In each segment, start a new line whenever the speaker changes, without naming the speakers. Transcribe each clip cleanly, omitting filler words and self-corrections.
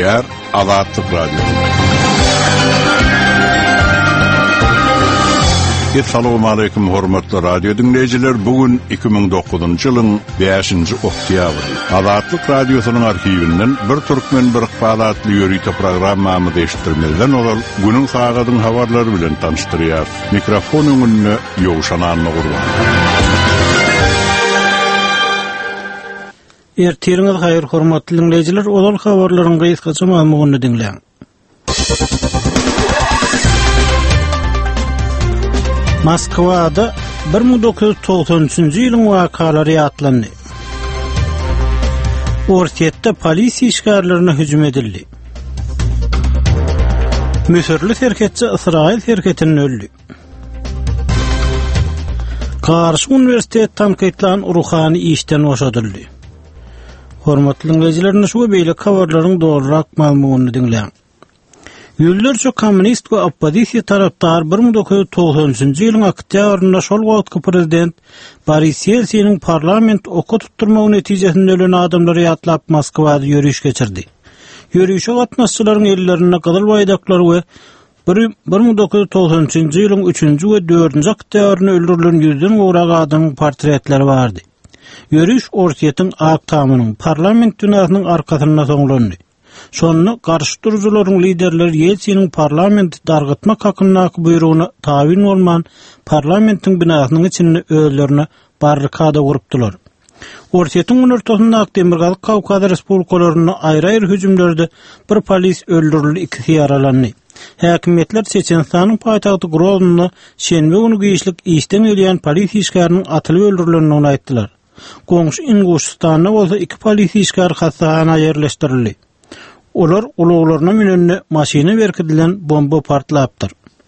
Gepleýär Azatlyk Radiosu. Assalamu alaykum hormatly radio dinleýijiler. Bugün 2009-njy ýylyň 5-nji oktýabry. Azatlyk Radiosynyň arhiwinden bir türkmen bir ykbalatly ýörüýte programmamy eşitdirmeden olar günüň sagadyň habarlary bilen tanıştyrýar. Mikrofon öňünde ýowşanany gurban.
Ertiriňiz haýyr hormatly dinleýijiler, olar habarlaryň gysgaça maglumatyny dinleýän. Moskwada 1993-nji ýylyň wakalary ýatlandy. Ortiýetde polisiýa işgärlerine hüjüm edildi. Müsürli serketçi Israil serketini öldü. Karşı Üniversitet tanqidlan Ruhani işten boşadyldy. Hormatly dinleýijiler, şu beýle habarlaryň dogrurak maglumatyny dinleýän. Ýüllerçe kommunist we oppozisiýa tarapdar 1993-nji ýylyň oktýabrynda şol wagtky prezident Boris Yeltsin'in parlament oku tutturmagy netijesinde ölen adamlary ýatlap Moskwada ýörüş geçirdi. Ýörüşe gatnaşçylaryň ellerine gyzyl baýdaklary we 1993-nji ýylyň 3-nji we 4-nji oktýabrynda öldürilen ýüzden gowrak adamyň portretleri bardy. Ýörüş Ortiýetiň ak tamynyň parlament dünasynyň arkasyna soňlandy. Şonu karşı durucularyň liderleri Yeltsin'in parlamenti dargytmak hakynyň buýrugyna tabin bolman parlamentiň binasynyň içinde öýlerini barrikada gurupdylar. Ortiýetiň ortasynda Demirgalyk Kawkaz respublikalaryna aýry-aýry hüjümlerde bir polis öldürildi, 2 ýaralandy. Häkimetler Çeçenistanyň paýtagty Groznyň şenbe güni giýişlik işden ölýän polisiýa işgäriniň atylyp öldürilenini aýtdylar. Goňşy Inguşistanda bolsa 2 polisiýa işgär hassahana ýerleşdirildi. Olar uluglaryna minenne maşina berkidilen bomba partlapdyr.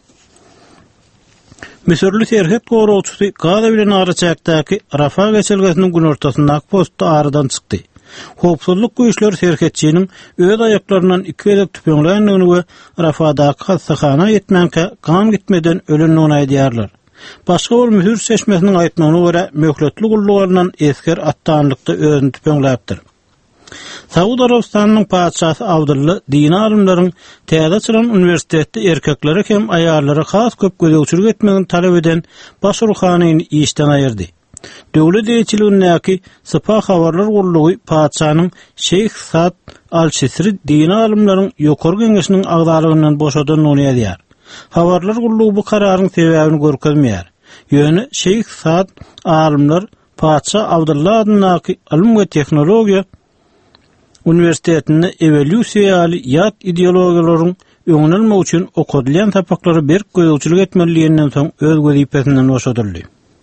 Müsürli serket gowragçysy Gaza bilen Araçakdaky Rafa geçelgesiniň gün ortasyndaky postda aradan çykdy. Howpsuzlyk güýçleri serketçiniň öz aýaklaryndan 2 edek tüpeňlendigini we Rafadaky hassahana ýetmänke kan gitmeden ölenini aýdýarlar. Başga bir mühür seçmesiniň aýtmagyna görä möhletli gullugaryndan esker attanlykda özüni tüpeňläpdir. Saud Arabistanyň paçasy Abdulla dini alimlaryň täze açylan üniversitetde erkeklere hem aýallara has köp gözegçilik etmegini talap eden baş ruhanyny işden aýyrdy. Döwlet eýçiligindäki Sepah habarlar gurulugy paçanyň Şeyh Saad al-Şisri dini alimlaryň ýokary geňeşiniň agdalygyndan boşadanyny ýazýar. Habarlar gurulugy bu kararyň sebäbini görkezmeýär. Ýöne Şeyh Saad alimler paça Abdulla adynaky ilim we tehnologiýa Üniversitetinde evolüsiýaly ýat ideologiýalaryň öňünelmek üçin okudylýan tapaklary berk gözegçilik etmeliginden soň öz wezipesinden boşadyldy.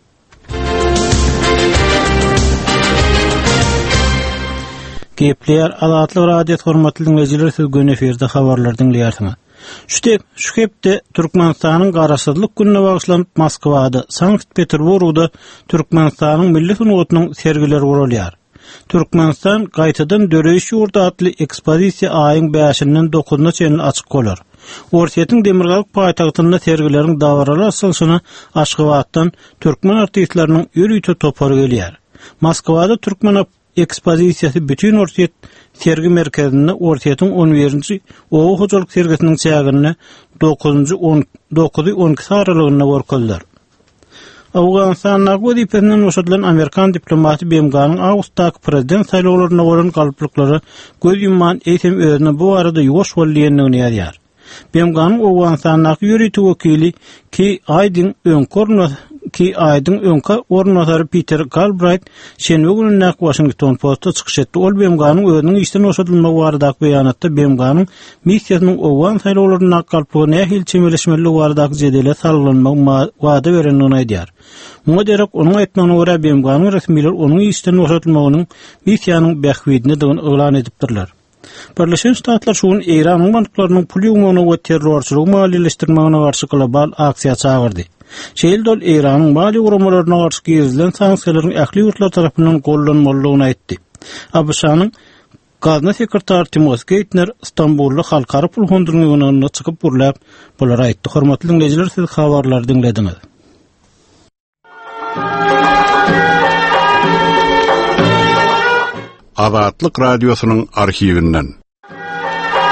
Gepleýär Azatlyk Radio hormatly dinleýijiler, siz gün eferde habarlar dinleýärsiňiz. Şu hepde Türkmenistanyň garaşsyzlyk gününe bagyşlanyp Moskwada, Sankt-Peterburgda Türkmenistanyň milli sunuwatynyň sergileri gurulýar. Türkmenistan gaýtadan döreýiş ýurdu adly ekspozisiýa aýyň 5-inden 9-na çenli açyk bolar. Ortiýetiň Demirgalyk paýtagtynda sergileriň dawarary asylşyny Aşgabatdan türkmen artistleriniň ýörüýte topary gelýär. Moskwada türkmen ekspozisiýasy bütün Ortiýet sergi merkezinde Ortiýetiň 11-nji owu hojalyk sergisiniň çägini 9-12 aralygyna gorkuldylar. Awganistanyň wezipesinden boşadylan Amerikan diplomaty BMG-nyň awgustdaky prezident saýlawlaryna bolan galyplyklary göz yumman eýsem özüne bu arada ýoş bolýanlygyny ýazýar. BMG-nyň Awganistanyň ýörüýte wekili Aydın öňkä ornatary Peter Galbraith şenbe gününe Washington Post'a çykyş etdi. Ol BMG-nyň özüniň işden boşadylmagy baradaky beýanatda BMG-nyň missiýasynyň owgan saýlawlaryna galyplygyna ähli çemeleşmeligi baradaky jedele sallanmagy wada berenini aýdýar. Muňa derek onuň aýtmagyna görä BMG-nyň resmiýetleri onuň işden boşadylmagynyň missiýanyň bähwidini elan edipdirler. Birleşen Ştatlar şuň Iranyň banklarynyň pul ýygmagyna we terrorçylygy maliýeleşdirmegine garşy global aksiýa çağırdy. Şeýle Iranyň mali guramalarına garşy girilen sanksiýalaryň ähli ýurtlar tarapyndan gollanmalygyny aýtdy. ABC-nyň Gazna sekretary Timothy Geithner İstanbulda halkara pul fondunyň ýygynyna çykyp burlap bular aýtdy. Hormatly dinleýijiler, siz habarlary dinlediňiz.
Azatlyk Radiosynyň arhiwinden.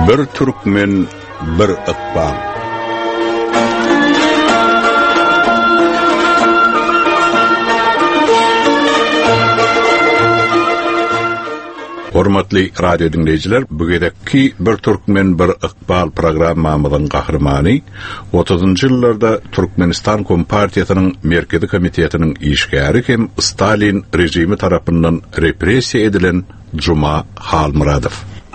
Bir Türkmen, bir Iqbal. Hormatly radio dinleyijiler, bugünkü Bir Türkmen, bir Iqbal programmamyzyň gahrymany 30-njy ýyllarda Türkmenistan Kompartiýasynyň Merkezi Komitetiniň işgäri hem Stalin rejimi tarapyndan repressiýa edilen Juma Halmuradow.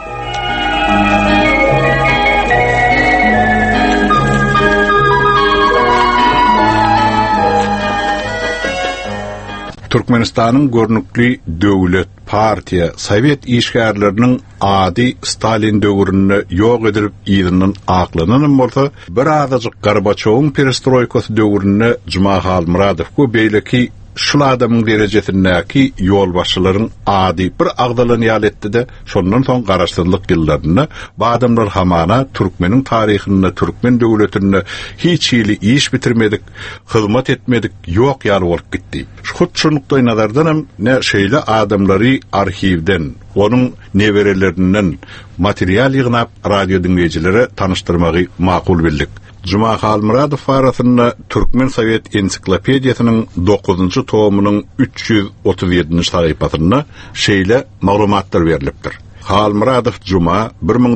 Türkmenistanyň görnükli döwlet, partiýa, Sowet işgärleriniň ady Stalin döwründe ýok edilip ýygynyň aklanan bolsa, bir azajyk Gorbaçowyň perestroykasy döwründe Juma Halmuradow beýleki şul adamyň derejesindäki ýolbaşçylaryň ady bir agdalan ýal etdi-de, şondan soň garaşdyrlyk ýyllarynda bu adamlar hamana Türkmeniň taryhyna, Türkmen döwletine hiç ýyly iş bitirmedik, hyzmat etmedik, ýok ýal bolup gitdi. Şunlukda nazardan hem ne şeýle adamlary arhivden, onun neberelerinden material ýygnap radio dinleýijilere tanıştyrmagy makul bildik. Juma Halmuradow arasynda Türkmen Sowet ensiklopediýasynyň 9-njy tomynyň 337-nji sahypasynda şeýle maglumatlar berilipdir. Halmuradow Juma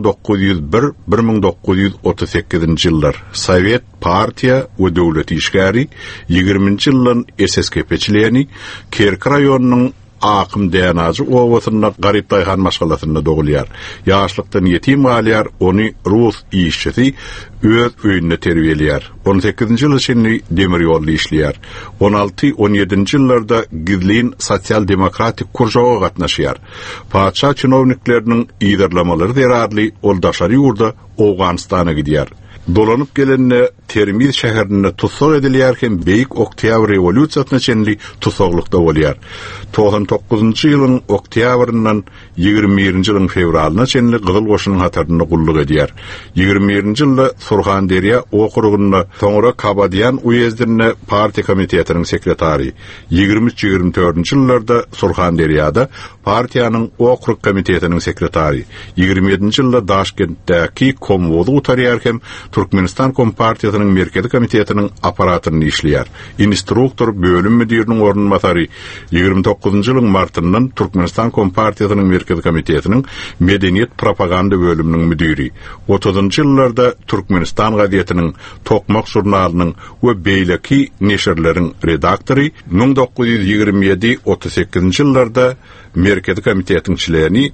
1901-1938-nji ýyllar Sowet partiýa we döwlet işgäri, 20-nji ýylyň SSKP-çiligini, Kerki raýonynyň Akım DNA'cı ovasında Garip Dayhan maşgalasında doğuluyar. Yaşlıktan yetim alıyar, onu Rus işçisi öz öýünde terbiyeliyar. 18-nji ýyl içinde demir ýolly işliyar. 16-17-nji ýyllarda gizlin sosial demokratik kurjaga gatnaşýar. Paça çynownikleriniň ýydarlamalary derarly oldaşary ýurda Owganistana gidýär. Dolanyp gelende Termiz şäherinde tutsak edilýärken Beýik Oktyabr rewolýusiýasyna çenli tutsaklykda bolýar. 99-njy ýylyň oktýabryndan 21-nji ýylyň fevralyna çenli Gyzyl Goşunyň hatarynda gullyk edýär. 21-nji ýylda Surxandarýa okrugynda, soňra Kabadyan uýezdine partiýa komitetiniň sekretary. 23-24-nji ýyllarda Surxandarýada partiýanyň okrug komitetiniň sekretary. 27-nji ýylda Daşkentdäki komwodu utarýarken Türkmenistan Kompartiýasynyň Merkezi Komitetiniň aparatyny işleýär. Instruktor bölüm müdiriniň ornunmasary 29-njy ýylyň martyndan Türkmenistan Kompartiýasynyň Merkezi Komitetiniň Medeniýet propaganda bölüminiň müdiri. 30-njy ýyllarda Türkmenistan gazetiniň, Tokmak jurnalynyň we beýleki neşirleriň redaktory, 1927-38-njy ýyllarda Merkezi Komitetiň çilerini,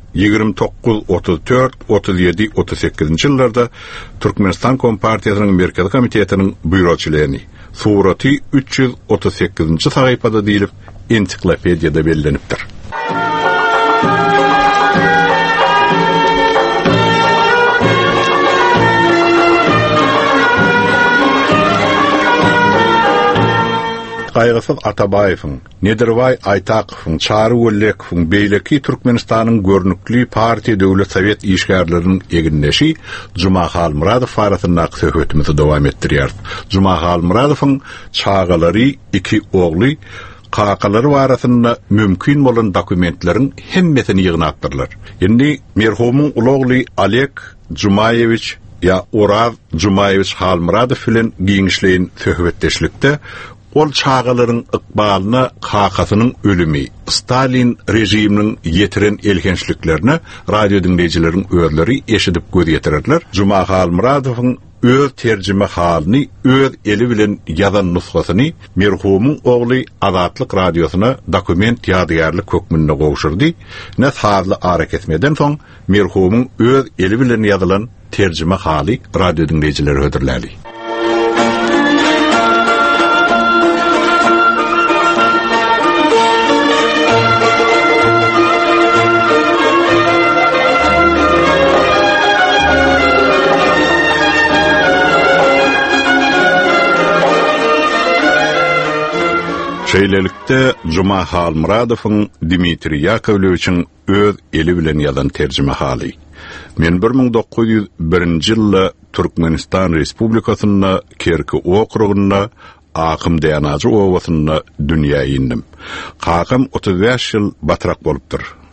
29-34-37-38-njy ýyllarda Türkmenistan Kompartiýasynyň Merkezi Komitetining büroçilerini. Suraty 338-nji sahypada diýilip ensiklopediýada bellenipdir. Gaýgysyz Atabaýewiň, Nederbay Aytakowyň, Çary Wellekowyň beýleki Türkmenistanyň görnükli partiýa döwlet Sowet işgärleriniň eginleşi Juma Halmuradow arasyndaky söhbetimizi dowam etdirýär. Juma Halmuradowyň çagalary, iki ogly, kakalary arasynda mümkin bolan dokumentleriň hemmesini ýygnapdyrlar. Endi merhumyň ulagly Oleg Jumayevich ya Uraz Jumayevich Halmuradow bilen giňişleýin söhbetdeşlikde ol çağalaryň ykbalyna kakasynyň ölümi, Stalin rejiminiň ýetiren elkençliklerini radio dinleýijileriň özleri eşidip göz ýetirerler. Juma Halmuradowyň öz terjime halyny, öz eli bilen ýazan nusgasyny merhumyň ogly Azatlyk radiosyna dokument ýadygarlyk kökmünde gowşurdy. Näs harly hareketmeden soň merhumyň öz eli bilen ýazylan terjime haly radio dinleýijileri hödürlädi. Şeýlelikde Juma Halmuradowyň Dmitri Yakovlewiçiň öz eli bilen ýazan terjime haly. Men 1901-nji ýylda Türkmenistan Respublikasynda Kerki okrugynda Akım DNA'cı ovasynda dünýäge indim. Kakam 35 ýyl batrak bolupdyr.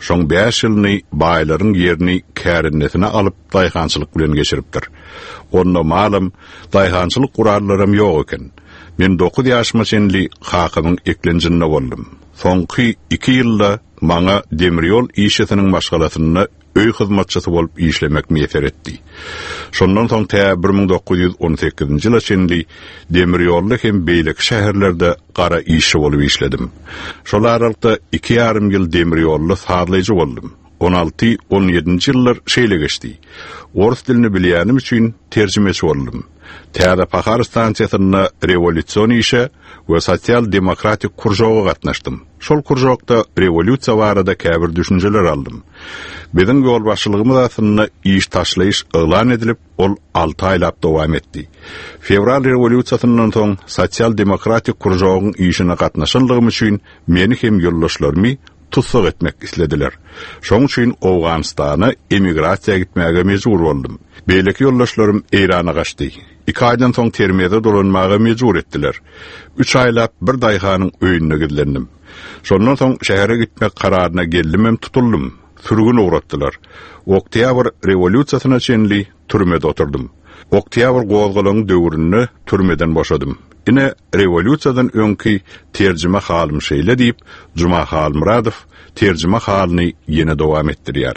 şoň 5 ýylyny baýlaryň ýerini kärinnetine alyp daýhançylyk bilen geçiripdir. Onda malym daýhançylyk gurallarym ýok eken. Men 9 ýaşyma çenli hakymyň eklenjinine boldum. Soňky 2 ýylda maňa demiryol işletiniň başgalatyny öý hyzmatçysy bolup işlemek meýser etdi. Şondan soň 1918-nji ýyla çenli demiryolda hem beýlik şäherlerde gara işçi bolup işledim. Şol aralykda 2,5 ýyl demiryolda saýlaýjy boldum. 16-17-nji ýyllar şeýle geçdi. Orus dilini bilýänim üçin terjimeci boldum. Täze pahar stansiýasyna rewolýusiýon işe we sosial-demokratik kurjoga gatnaşdym. Şol kurjokda rewolýusiýa barada käbir düşünjeler aldym. Biziň ýol başçylygymyz aslynda iş taşlaýyş elan edilip, ol 6 aýlap dowam etdi. Fevral rewolýusiýasyndan soň sosial-demokratik kurjogyň işine gatnaşanlygym üçin meni hem ýoldaşlarmy tutsak etmek istediler. Şoň üçin Awganystana emigrasiýa gitmäge mejbur boldum. Beýleki ýoldaşlarym Eýrana gaçdy. 2 aýdan soň termede dolanmaga mejbur etdiler. 3 aýlap bir daýhanyň öýüne gidilendim. Şondan soň şähere gitmek kararyna geldim hem tutuldum. Sürgün uğratdylar. Oktyabr rewolýusiýasyna çenli türmede oturdum. Oktyabr gowgalygyň döwründe türmeden boşadym. Ine rewolýusiýadan öňki terjime halim şeýle diýip Juma Halmuradow terjime halyny ýene dowam etdirýär.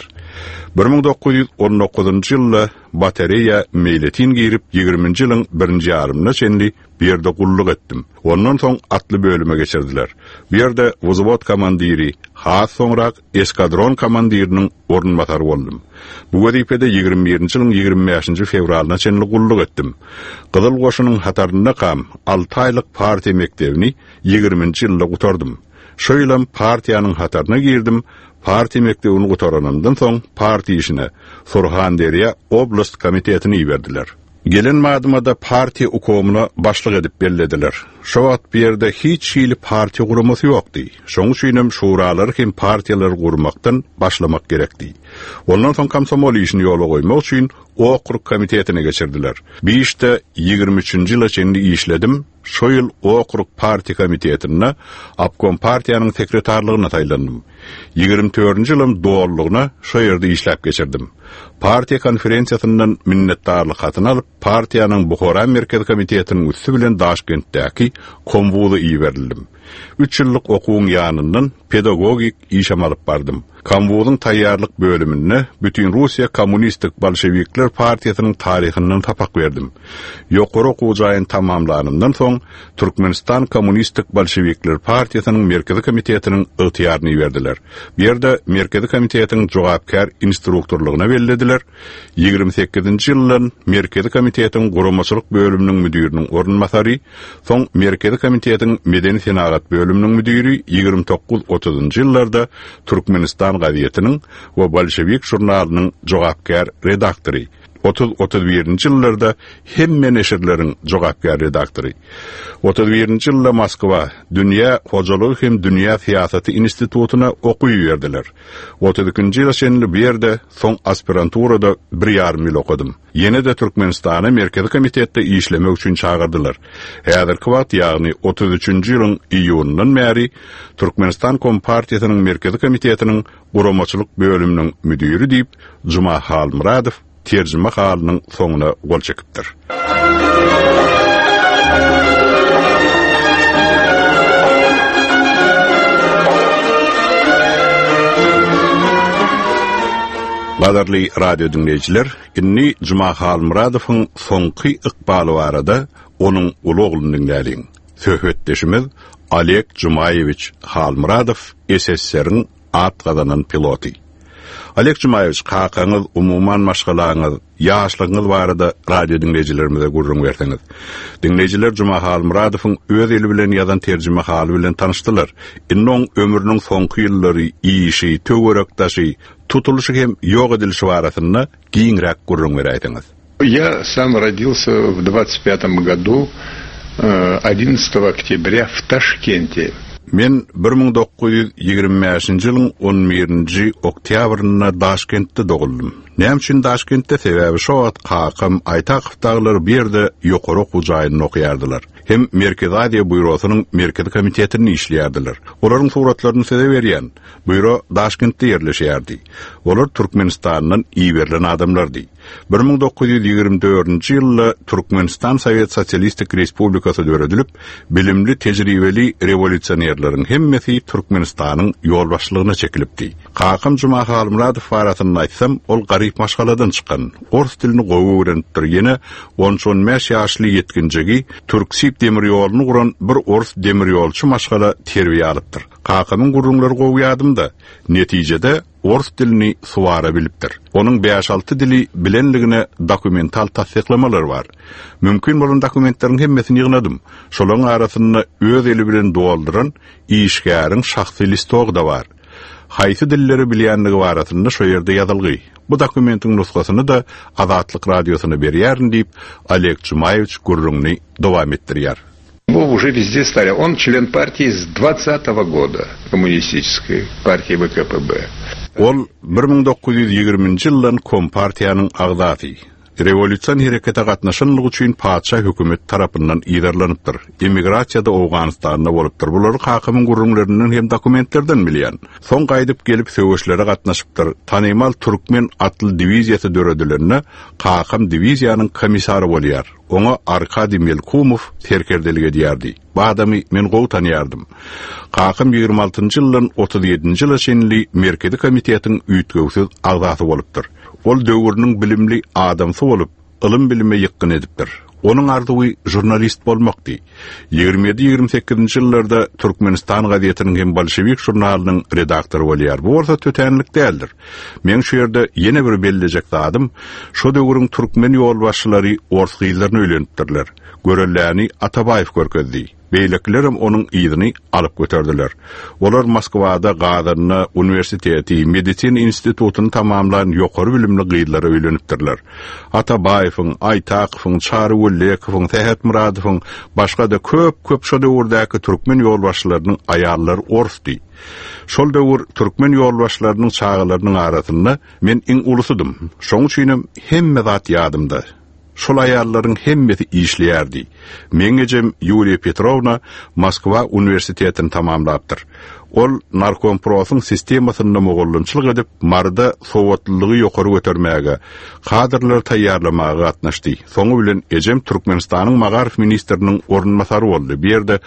1919-njy ýylda batareya meýletin girip 20-nji ýylyň 1-nji ýarymyna çenli bir ýerde gullyk etdim. Ondan soň atly bölüme geçirdiler. Bu ýerde wзвод komandiri, has soňrak eskadron komandiriniň ornunbatary boldum. Bu wezipede 21-nji ýylyň 25-nji fevralyna çenli gullyk etdim. Gyzyl goşunyň hatarynda kam 6 aýlyk partiýa mektebini 20-nji ýylda gutardym. Şo ýylam partiýanyň hataryna girdim. Partiýa mektebini gutaranyndan soň partiýa işine Surxandarýa oblast komitetini ýerdiler. Gelen madymada partiýa ukomuna başlyk edip bellediler. Şo wagt bir ýerde hiç şeýle partiýa guramasy ýokdy. Şoň üçin şuralary hem partiýalar gurmakdan başlamak gerekdi. Ondan soň komsomol işini ýola goýmak üçin okrug komitetine geçirdiler. Bir işte 23-nji ýyla çenli işledim. Şo ýyl okrug partiýa komitetine obkom partiýanyň sekretarlygyna taýlandym. 24-nji ýylyň dowurlygyna şo ýerde işläp geçirdim. Partiýa konferensiýasyndan minnetdarlyk hatyny alyp, partiýanyň Buhara merkez komitetiniň üssü bilen Daşkentdäki konwuda iýerildim. 3 ýyllyk okuwyň ýanyndan pedagogik iş alyp bardym. Konwudyň taýýarlyk bölümine bütün Russiýa Kommunistik Bolşewikler partiýasynyň taryhynyň tapak berdim. Ýokary okuw jaýyny tamamlanyndan soň Türkmenistan Kommunistik Bolşewikler partiýasynyň merkezi komitetiniň ygtyýaryny berdiler. Bu ýerde merkezi komitetiniň jogapkar instruktorlygyna berildiler. 28-nji ýyldan merkezi komitetiň guramaçylyk bölüminiň müdiriniň ornunbatary, soň merkezi komitetiň medeni senagat bölüminiň müdiri 29-30-njy ýyllarda Türkmenistan gazetiniň we Bolşewik jurnalynyň jogapkar redaktory. 30-31-nji ýyllarda hemme neşirleriň jogapkar redaktory. 31-nji ýylda Moskwa Dünýä hojalygy hem dünýä siýasaty institutuna okuwy berdiler. 32-nji ýyla şenli bu ýerde soň aspiranturada 1,5 ýyl okudum. Ýene de Türkmenistana merkezi komitetde işlemek üçin çağırdylar. Häzirki wagt, ýagny 33-nji ýylyň iýunundan bäri Türkmenistan Kompartiýasynyň merkezi komitetiniň guramaçylyk bölüminiň müdiri diýip Juma Halmuradow terjime halynyň soňuna gol çekipdir. Gadarly radio dinleyijiler, inni Juma Halmuradowyň soňky ykbaly barada onuň uly ogluny dinlädiň. Söhbetdeşimiz Oleg Jumayevich Halmuradow, SSSR-iň at gazanan piloti. Oleg Jumayevich, kakaňyz, umuman maşgalaňyz, ýaşlygyňyz barada radio dinleyijilerimize gurrun berseňiz. Dinleyijiler Juma Halmuradowyň öz eli bilen ýazan terjime haly bilen tanyşdylar. Innoň ömrüniň soňky ýyllary işi, töwerekdaşy, tutuluşy hem ýok edilişi barasyna giňrek gurrun berýäňiz.
Я сам родился в 25-м году, 11 октября в Ташкенте.
Men 1925-nji ýylyň 11-nji oktýabryna Daşkentde doguldum. Näme üçin Daşkentde? Sebäbi şo wagt kakam Aytakow daglary bir ýerde ýokary okuw jaýyny okýardylar. hem Merkezi Adiýa Bürosynyň Merkezi Komitetini işleýärdiler. Olaryň suratlaryny size berýän. Büro Daşkentde ýerleşýärdi. Olar Türkmenistanyň iyi berilen adamlardy. 1924-nji ýylda Türkmenistan Sowet Sosialistik Respublikasy döredilip, bilimli, tejribeli revolýusionerleriň hemmesi Türkmenistanyň ýolbaşçylygyna çekilipdi. Kakam Juma Halmuradow faratyny aýtsam, ol garyp maşgaladan çykan. Ors dilini gowy öwrenip ýene 13 ýaşly ýetginjigi Türksip demir ýoluny guran bir ors demir ýolçy maşgala terbiýe alypdyr. Kakamyň gurrunlary gowy ýadymda. Netijede ors dilini suwara bilipdir. Onun 5-6 dili bilenligine dokumental tasdiqlamalar var. Mümkin bolan dokumentleriň hemmesini ýygnadym. Şolaryň arasynda öz eli bilen dolduran işgäriň şahsy listog da var. Haýsy dilleri bilýänligi barasynda şo ýerde ýazylgy. Bu dokumentin nusgasyny da Azatlyk radiosyna berýärin diýip Oleg Jumaýewicz gurrunny dowam etdirýär.
Его уже везде стали. Он член партии с 20-го года, коммунистической партии ВКПБ.
Ol 1920-nji ýyldan Kompartiýanyň agzasy. Revolýusiýon herekete gatnaşanlygy üçin paça hökümet tarapyndan ýerlanypdyr. Emigrasiýada Owganistanda bolupdyr. Bulary hakamyň gurrunlarynyň hem dokumentlerden bilýän. Soň gaýdyp gelip söwüşlere gatnaşypdyr. Tanymal türkmen atly diwiziýasy döredilerine hakam diwiziýanyň komissary bolýar. Ona Arkady Melkumow terkerdelige diýärdi. Bu adamy men gowy tanýardym. Hakam 26-njy ýyldan 37-nji ýyla şenli Merkezi Komitetiň üýtgewsiz agzasy bolupdyr. Ol döwrüniň bilimli adamsy bolup, ılym bilime ýykyn edipdir. Onun arzuwy jurnalist bolmakdy. 27-28-nji ýyllarda Türkmenistan gazetiniň hem Bolşewik jurnalynyň redaktory bolýar. Bu orta tötenlik däldir. Men şu ýerde ýene bir belliljek zadym, şo döwrüň türkmen ýolbaşçylary ors gyýlaryny öýlenipdirler. Görelläni Atabaýew görkezdi. Beýleklerim onun ýygyny alyp göterdiler. Olar Moskwada Gazyny Universiteti Medicina institutyny tamamlayan ýokary bilimli gyýlary öýlenipdirler. Atabaýewiň, Aýtakowyň, Çarywlekowyň, Tähet Muradowyň, başga da köp şo döwürdäki türkmen ýolbaşçylarynyň aýallary orsdy. Şol döwür türkmen ýolbaşçylarynyň çağalarynyň arasynda men iň ulusudym. Şoň üçin hemme zat ýadymda. Şol aýallaryň hemmesi işleýärdi. Meňejem Yuliya Petrovna Moskva universitetini tamamlapdyr. Ol narkomprosyň sistemasyna mogollançylyk edip, marda sowatlylygy ýokary götermäge, kadrlar taýýarlamaga gatnaşdy. Soňu bilen ejem Türkmenistanyň Magarif ministriniň ornmasary boldy. Bu ýerde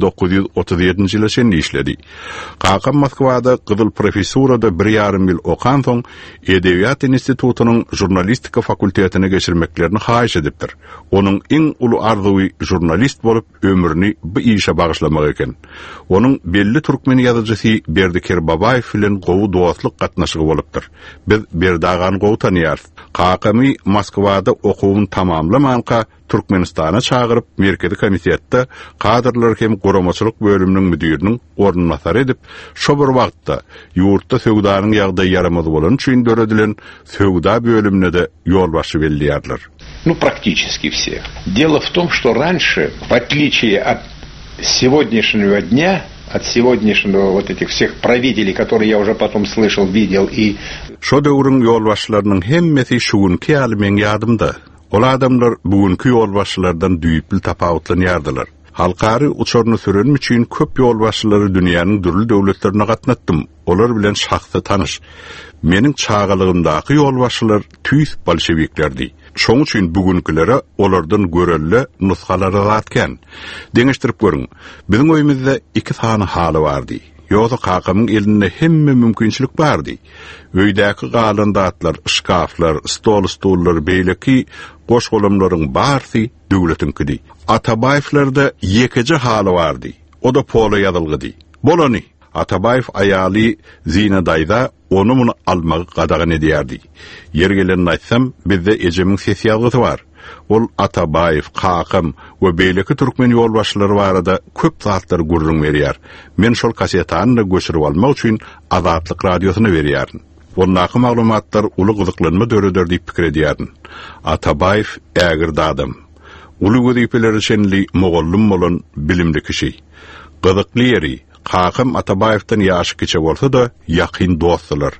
1937-nji ýyla şenli işledi. Kakam Moskwada gyzyl professurada 1,5 ýyl okan soň Edebiýat institutynyň jurnalistika fakultetine geçirmeklerini haýyş edipdir. Onuň iň uly arzuwy jurnalist bolup ömrüni bu işe bagyşlamak eken. Onuň belli türkmen ýazyjysy Berdiker Babaýew bilen gowy dostlyk gatnaşygy bolupdyr. Biz Berdagan gowy tanýarys. Kakamy Moskwada okuwyny tamamlamanka Türkmenistana çağırıp Merkezi Komitetde kadrlar hem goramaçylyk bölüminiň müdiriniň ornmasary edip, şo bir wagtda ýurtda söwdanyň ýagdaýy ýaramaz bolan üçin döredilen söwda bölümine de ýolbaşçy belliýärler.
Ну, практически все. Дело в том, что раньше, в отличие от сегодняшнего дня, от сегодняшнего вот этих всех правителей, которые я уже потом слышал, видел и...
Şo döwrüň ýolbaşçylarynyň hemmesi şuňky ýaly men ýadymda. Ol adamlar bugünkü ýolbaşçylardan düýpli tapawutlanýardylar. Halkary uçurny süren üçin köp ýolbaşçylary dünýäniň dürli döwletlerine gatnatdym. Olar bilen şahsy tanış. Meniň çağalygymdaky ýolbaşçylar tüýs bolşewiklerdi. Şoň üçin bugünkilere olardan görelle nuskalary zatken. Deňeşdirip görüň. Biziň öýümizde iki sany haly bardy. Ýogsa kakamyň elinde hemme mümkinçilik bardy. Öýdäki galandatlar, şkaflar, stollar, beýleki goşgolamlaryň barsy döwletinkidi. Atabaýewlarda ýekeje haly bardy. O da pola ýazylgydy. Bolany Atabaýew aýaly Zina Daýda onu muny almagy gadagan edýärdi. Yer gelen aýtsam, bizde ejemiň ses ýazgysy bar. Ol Atabaýew, Kakam we beýleki türkmen ýolbaşçylary barada köp zatlar gurrun berýär. Men şol kasetany göçürip almak üçin Azatlyk radiosyna berýärin. Ondaky maglumatlar uly gyzyklanma döreder diýip pikir edýärin. Atabaýew ägirdi adam. Uly wezipelere şenli mogollum bolan bilimli kişi. Gyzykly ýeri Kakam Atabaýewden ýaşy kiçe bolsa da ýakyn dostlar.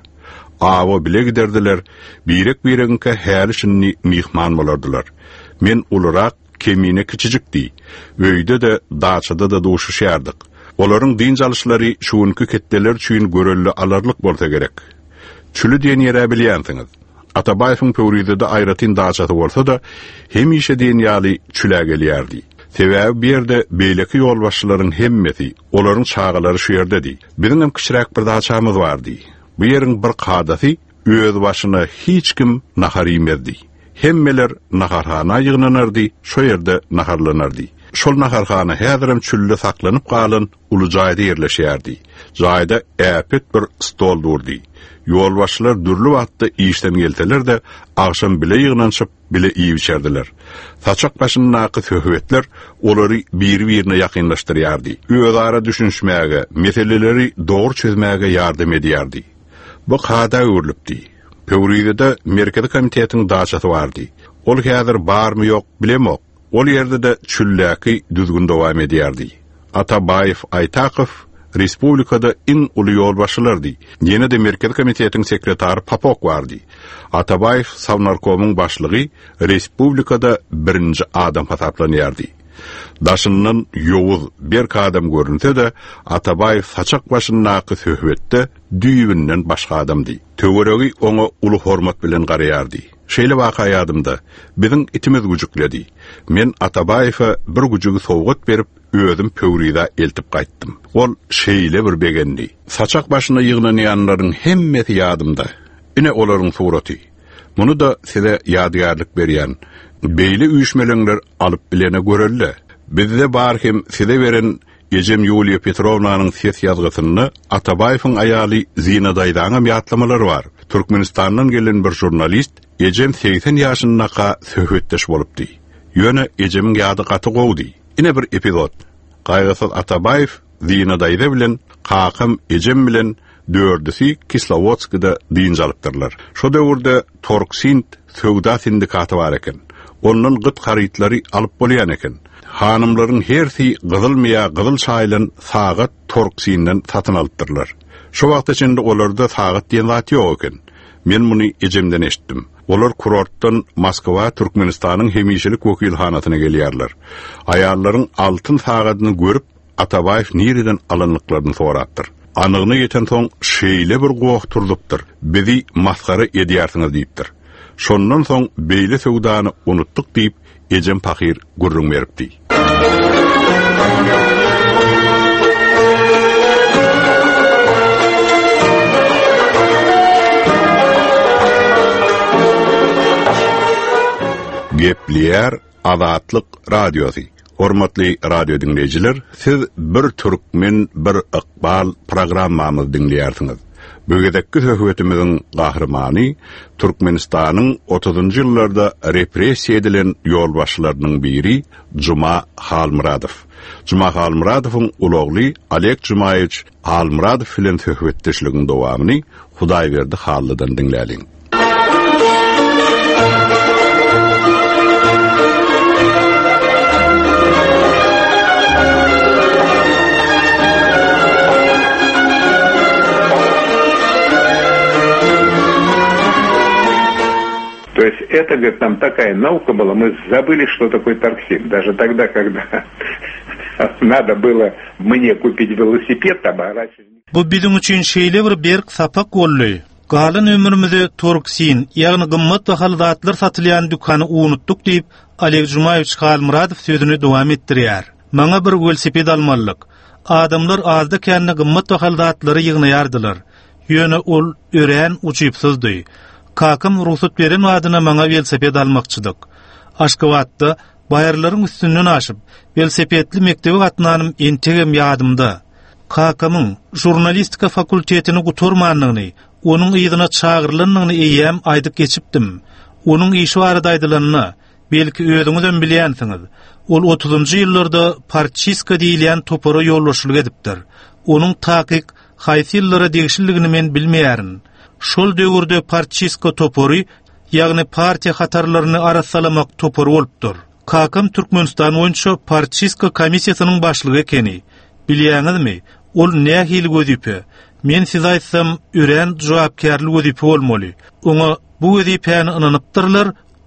Awa bile giderdiler, birek-bireginke her şinni mihman bolardylar. Men ulurak kemine kiçicikdi. Öýde de daçada da duşuşýardyk. Olaryň din jalşlary şuňky ketdeler üçin görelli alarlyk bolsa gerek. Çüli diýen ýere bilýänsiňiz. Atabaýewiň pöwrüzede aýratyn daçaty bolsa da hemişe diýen ýaly çüle gelýärdi. Sebäbi bir ýerde beýleki ýolbaşçylaryň hemmeti, olaryň çağalary şu ýerdedi. Bizim kiçiräk bir daçamyz bardy. Bu ýeriň bir kadasy öz başyna hiç kim nahar ýemedi. Hemmeler naharhana ýygnanardy, şo ýerde naharlanardy. Şol naharhana häzirem çülle saklanyp galan ulu jaýda ýerleşýärdi. Jaýda äpet bir stol durdy. Ýolbaşçylar dürli wagtda işlem gelteler de agşam bile ýygnanşyp bile iýip içerdiler. Saçak başyndaky söhbetler olary bir-birine ýakynlaşdyrýardy. Özara düşünşmäge, meseleleri dogry çözmäge ýardam edýärdi. Bu kada öwrülipdi. Pöwrüzede Merkezi komitetiň daçasy bardy. Ol häzir barmy ýok bilemok. Ol ýerde de çülläki düzgün dowam edýärdi. Atabaýew Aýtakow Respublikada in uly ýolbaşçylardy. Ýene de Merkezi komitetiň sekretary Popok bardy. Atabaýew Savnarkowyň başlygy Respublikada birinji adam hasaplanýardy. Daşyndan ýowuz bir adam görünse de Atabaýew saçak başyndaky söhbetde düýünden başga adamdy. Töweregi oňa uly hormat bilen garaýardy. Şeýle waka ýadymda biziň itimiz güjükledi. Men Atabaýewa bir güjügi sowgat berip özüm pöwrüde eltip gaýtdym. Ol şeýle bir begendi. Saçak başyna ýygnanýanlaryň hemmeti ýadymda. Ine olaryň suraty. Muny da size ýadgarlyk berýän beýle üýşmeler alyp bilene görelle. Bizde bar hem size beren Ejem Yuliya Petrovnanyň ses ýazgysyny Atabaýewiň aýaly Zina Daýdaňa ýatlamalar bar. Türkmenistandan gelen bir jurnalist Ejem 80 ýaşyndaky söhbetdeş bolupdy. Ýöne Ejemiň ýady gaty gowdy. Ine bir epizod. Gaýgasy Atabaýew Zina Daýda bilen kakam Ejem bilen dördüsi Kislovodskda din jalypdyrlar. Şo döwürde Torksint söwda sindikaty bar eken. Onun gyt harytlary alyp bolýan eken. Hanımlaryň hersi gyzylmaya gyzyl çaýlan sagat Torksinden satyn alypdyrlar. Şo wagt içinde olarda sagat diýen zat ýok eken. Men muny Ejemden eşitdim. Olar kurortdan Moskwa, Türkmenistanyň hemişelik wekilhanatyna gelýärler. Aýallaryň altyn sagatyny görüp Atabaýew nireden alanyklaryny sorapdyr. Anygyny ýeten soň şeýle bir gowak turdypdyr. Bizi maskara edýärsiňiz diýipdir. Şondan soň beýle söwdany unutdyk diýip Ejem Pahir gurrun beripdi. Gepler Azatlyk Radiosu. Hormatly radio dinleyijiler, siz bir türkmen bir ykbal programmamyzy dinleýärsiňiz. Bögedeki söhbetimiziň gahrymany Türkmenistanyň 30-njy ýyllarda repressiýa edilen ýolbaşçylarynyň biri Juma Halmuradow. Juma Halmuradowyň ulagly Oleg Jumaýew Halmuradow bilen söhbetdeşligiň dowamyny Hudaýberdi hallydan dinläliň.
То есть это, говорит, нам такая наука была, мы забыли, что такое торксин. Даже тогда, когда надо было мне купить велосипед, там орать...
Bu bizim üçin şeýle bir berk sapak boldy. Galan ömrümizde torksin, ýagny gymmat bahaly zatlar satylýan dükany unutdyk diýip Oleg Jumaýew Halmuradow sözüni dowam etdirýär. Maňa bir velosiped almalyk. Adamlar azda känne gymmat bahaly zatlary ýygnaýardylar. Ýöne ol örän uçypsyzdy. Kakam ruhsat beren wadyna maňa velosiped almakçydyk. Aşgabatda baýarlaryň üstünden aşyp velosipedli mektebe gatnanym entegem ýadymda. Kakamyň jurnalistika fakultetini guturmanlygyny, onuň ýygyna çağırylanyny eýem aýdyp geçipdim. Onuň işi barada aýdylanyny belki özüňizden bilýänsiňiz. Ol 30-njy ýyllarda Parchiska diýilen topara ýolbaşçylyk edipdir. Onuň takyk haýsy ýyllara degişildigini men bilmeýärin. Şol döwürde Parchiska topary, ýagny partiýa hatarlaryny arasalamak topary bolupdyr. Kakam Türkmenistan boýunça Parchiska komissiýasynyň başlygy ekeni. Bilýäňizmi? Ol nähili gözipe? Men size aýtsam, ören jogapkärlik gözipe bolmaly. Oňa bu gözipäni ynanypdyrlar,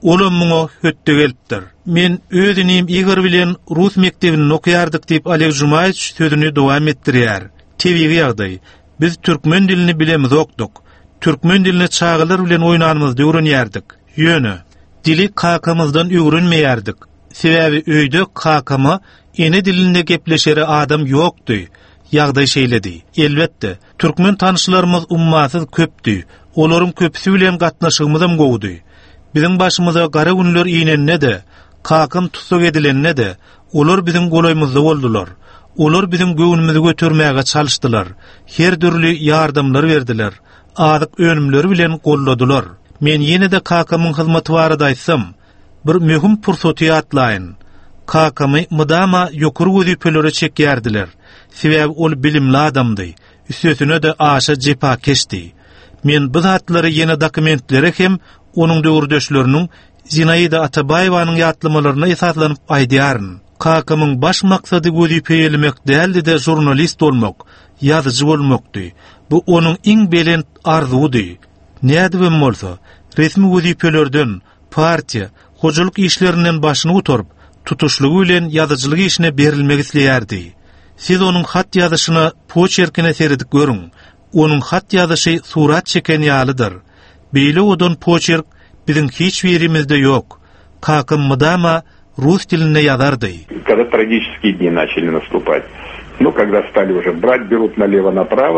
Olam muňa hötte gelipdir. Men özünim Igor bilen Rus mektebini okuýardyk diýip Oleg Jumaýew sözüni dowam etdirýär. Tebigi ýagdaý. Biz türkmen dilini bilemizokdyk. Türkmen dilini çağılar bilen oýnanymyzda öwrenýärdik. Ýöne, dili kakamızdan öwrenmeýärdik. Sebäbi öýde kakama ene dilinde gepleşeri adam ýokdy. Ýagdaý şeýledi. Elbetde, türkmen tanışlarymyz ummasyz köpdi. Olaryň köpüsi bilen gatnaşygymyzam gowdy. Bizim başymyza gara günler iýnenne-de, kakam tutsak edilenne-de, olar bizim golaýmyzda boldular. Olar bizim göwnümizi götürmäge çalyşdylar. Her türlü ýardamlar berdiler. Adyk önümleri bilen golladylar. Men ýene-de kakamyň hyzmaty barada aýtsam, bir möhüm pursaty atlaýyn. Kakamy mydama ýokary wezipelere çekýärdiler. Sebäbi ol bilimli adamdy. Üstüne de aşa jepa keşdi. Men bu zatlary ýene dokumentlere hem onuň döwürdeşleriniň Zinaida Atabaýewanyň ýatlamalarına esaslanyp aýdýaryn. Kakamyň baş maksady wezipelemek däldi de jurnalist bolmak, ýazyjy bolmakdy. Bu onuň iň belent arzudy. Nädibem bolsa, resmi wezipelerden partiýa, hojalyk işlerinden başyny uturup, tutuşlugy bilen ýazyjylyk işine berilmek isleýärdi. Siz onuň hat ýazyşyny poçerkine seredip görüň. Onuň hat ýazyşy surat çeken ýalydyr. Beýle odan poçerk bizim hiç yerimizde yok. Kakam mydama rus dilinde ýazardy.
Когда трагические дни начали наступать, когда стали уже брать, берут налево-направо,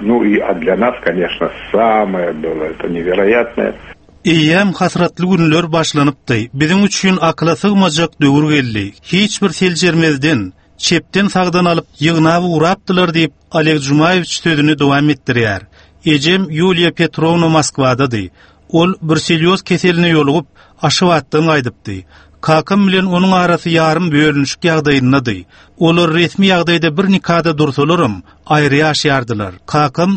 а для нас, конечно, самое было, это невероятное.
Eýem hasratly günler başlanypdy. Bizim üçin akla sygmajak döwür geldi. Hiç bir seljermezden, çepten sagdan alyp ýygnaby urapdylar diýip Oleg Jumaýew sözüni dowam etdirýär. Ejem Yulia Petrovna Moskwadady. Ol bruselyoz keseline ýolugyp aşywatdan aýdypdy. Kakam bilen onuň arasy ýarym bölünüşik ýagdaýyndady. Olar resmi ýagdaýda bir nikada dursalaram, aýry ýaşaýardylar. Kakam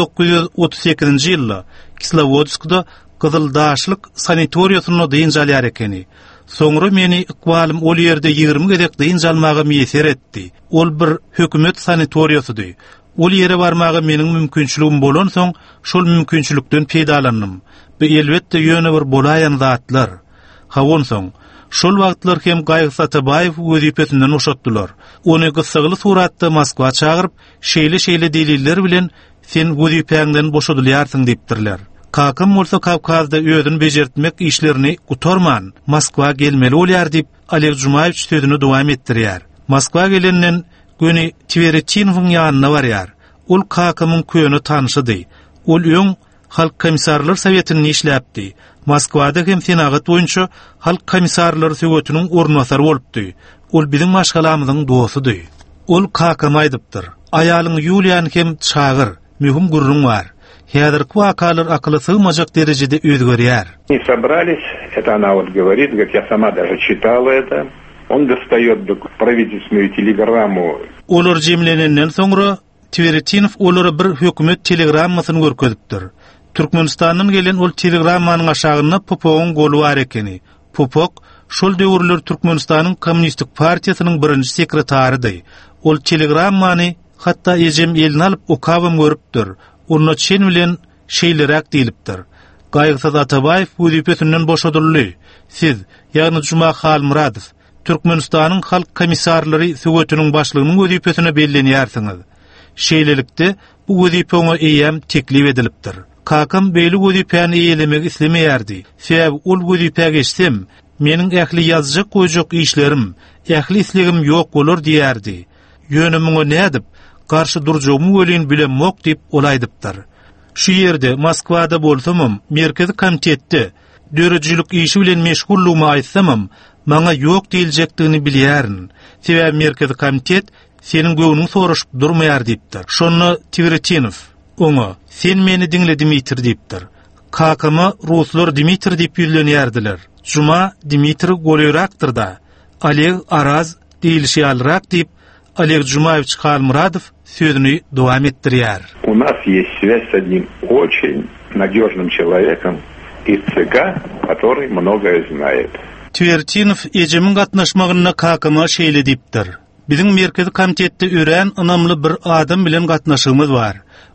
1938-nji ýylda Kislovodskda Kızıldaşlyk sanatoriýasyna dynjalýar ekeni. Soňra meni ykbalym ol ýerde 20 gedek dynjalmaga meýser etdi. Ol bir hökümet sanatoriýasydy. Ol ýere barmaga meniň mümkinçiligim bolan soň şol mümkinçilikden peýdalandım. Bu elbetde ýöne bir bolaýan zatlar. Hawon soň şol wagtlar hem Gaýgy Atabaýew wezipesinden oşatdylar. Ony gysgaly suratda Moskwa çagyryp, şeýle deliller bilen sen wezipeňden boşadylýarsyň diýipdirler. Kakam bolsa Kavkazda özüni bejertmek işlerini gutarman, Moskwa gelmeli bolýar diýip Oleg Jumaýew sözüni dowam etdirýär. Moskwa gelenden göni Tveretinowyň ýanyna barýar. Ol kakamyň köýüni tanışydy. Ol öň Halk Komissarlar Sowetini işläpdi. Moskwada hem senagat boýunça Halk Komissarlar Sowetiniň ornasary bolupdy. Ol bizim maşgalamyzyň dostudy. Ol kakam aýdypdyr. Aýalyň Yulian hem çagyr, möhüm gurrun bar. Häzirki wakalar akly sygmajak derejede özgerýär.
Не собрались, это она говорит, я сама даже читала это. Он достаёт правительственную телеграмму.
Olar jemlenenden soňra Tveretinow olara bir hökümet telegrammasyny görkezipdir. Türkmenistanyň gelen ol telegrammanyň aşagyna Popogyň golu bar ekeni. Popok şol döwürler Türkmenistanyň Kommunistik partiýasynyň birinji sekretaridy. Ol telegrammany hatda ejem elini alyp okawam görüpdir. Onu çen bilen şeýlerak diýilipdir. Gaýgy Atabaýew wezipesinden boşadyldy. Siz, ýagny Juma Halmuradow, Türkmenistanyň halk komissarlary Sowetiniň başlygynyň wezipesine bellenýärsiňiz. Şeýlelikde bu wezipe oňa eýem teklip edilipdir. Kakam beýle wezipeni eýlemek islemeýärdi. Sebäbi ol wezipe geçsem, meniň ähli ýazjak goýjak işlerim, ähli islegim ýok bolar diýärdi. Ýönümiňe nädip garşy durjagmy welin bilenmok diýip olaýdypdyr. Şu ýerde Moskwada bolsamam, merkezi komitetde dörejilik işi bilen meşgullugymy aýtsamam, maňa ýok diýiljekdigini bilýärin. Sebäbi merkezi komitet seniň göwnüň soraşyp durmaýar diýipdir. Şonu Tveretinow oňa sen meni diňle Dmitri diýipdir. Kakama ruslar Dmitri diýip ýüzlenýärdiler. Juma Dmitri goleýrakdyr da. Oleg Araz diýilşýärrak diýip Oleg Jumaýew Halmuradow sözüni dowam etdirýär.
У нас есть связь с одним очень надежным человеком из ЦК, который многое знает.
Tveretinow ejemiň gatnaşmagyna kakama şeýle diýipdir. Bizim merkezi komitetde ören anamly bir adam bilen gatnaşygymyz bar.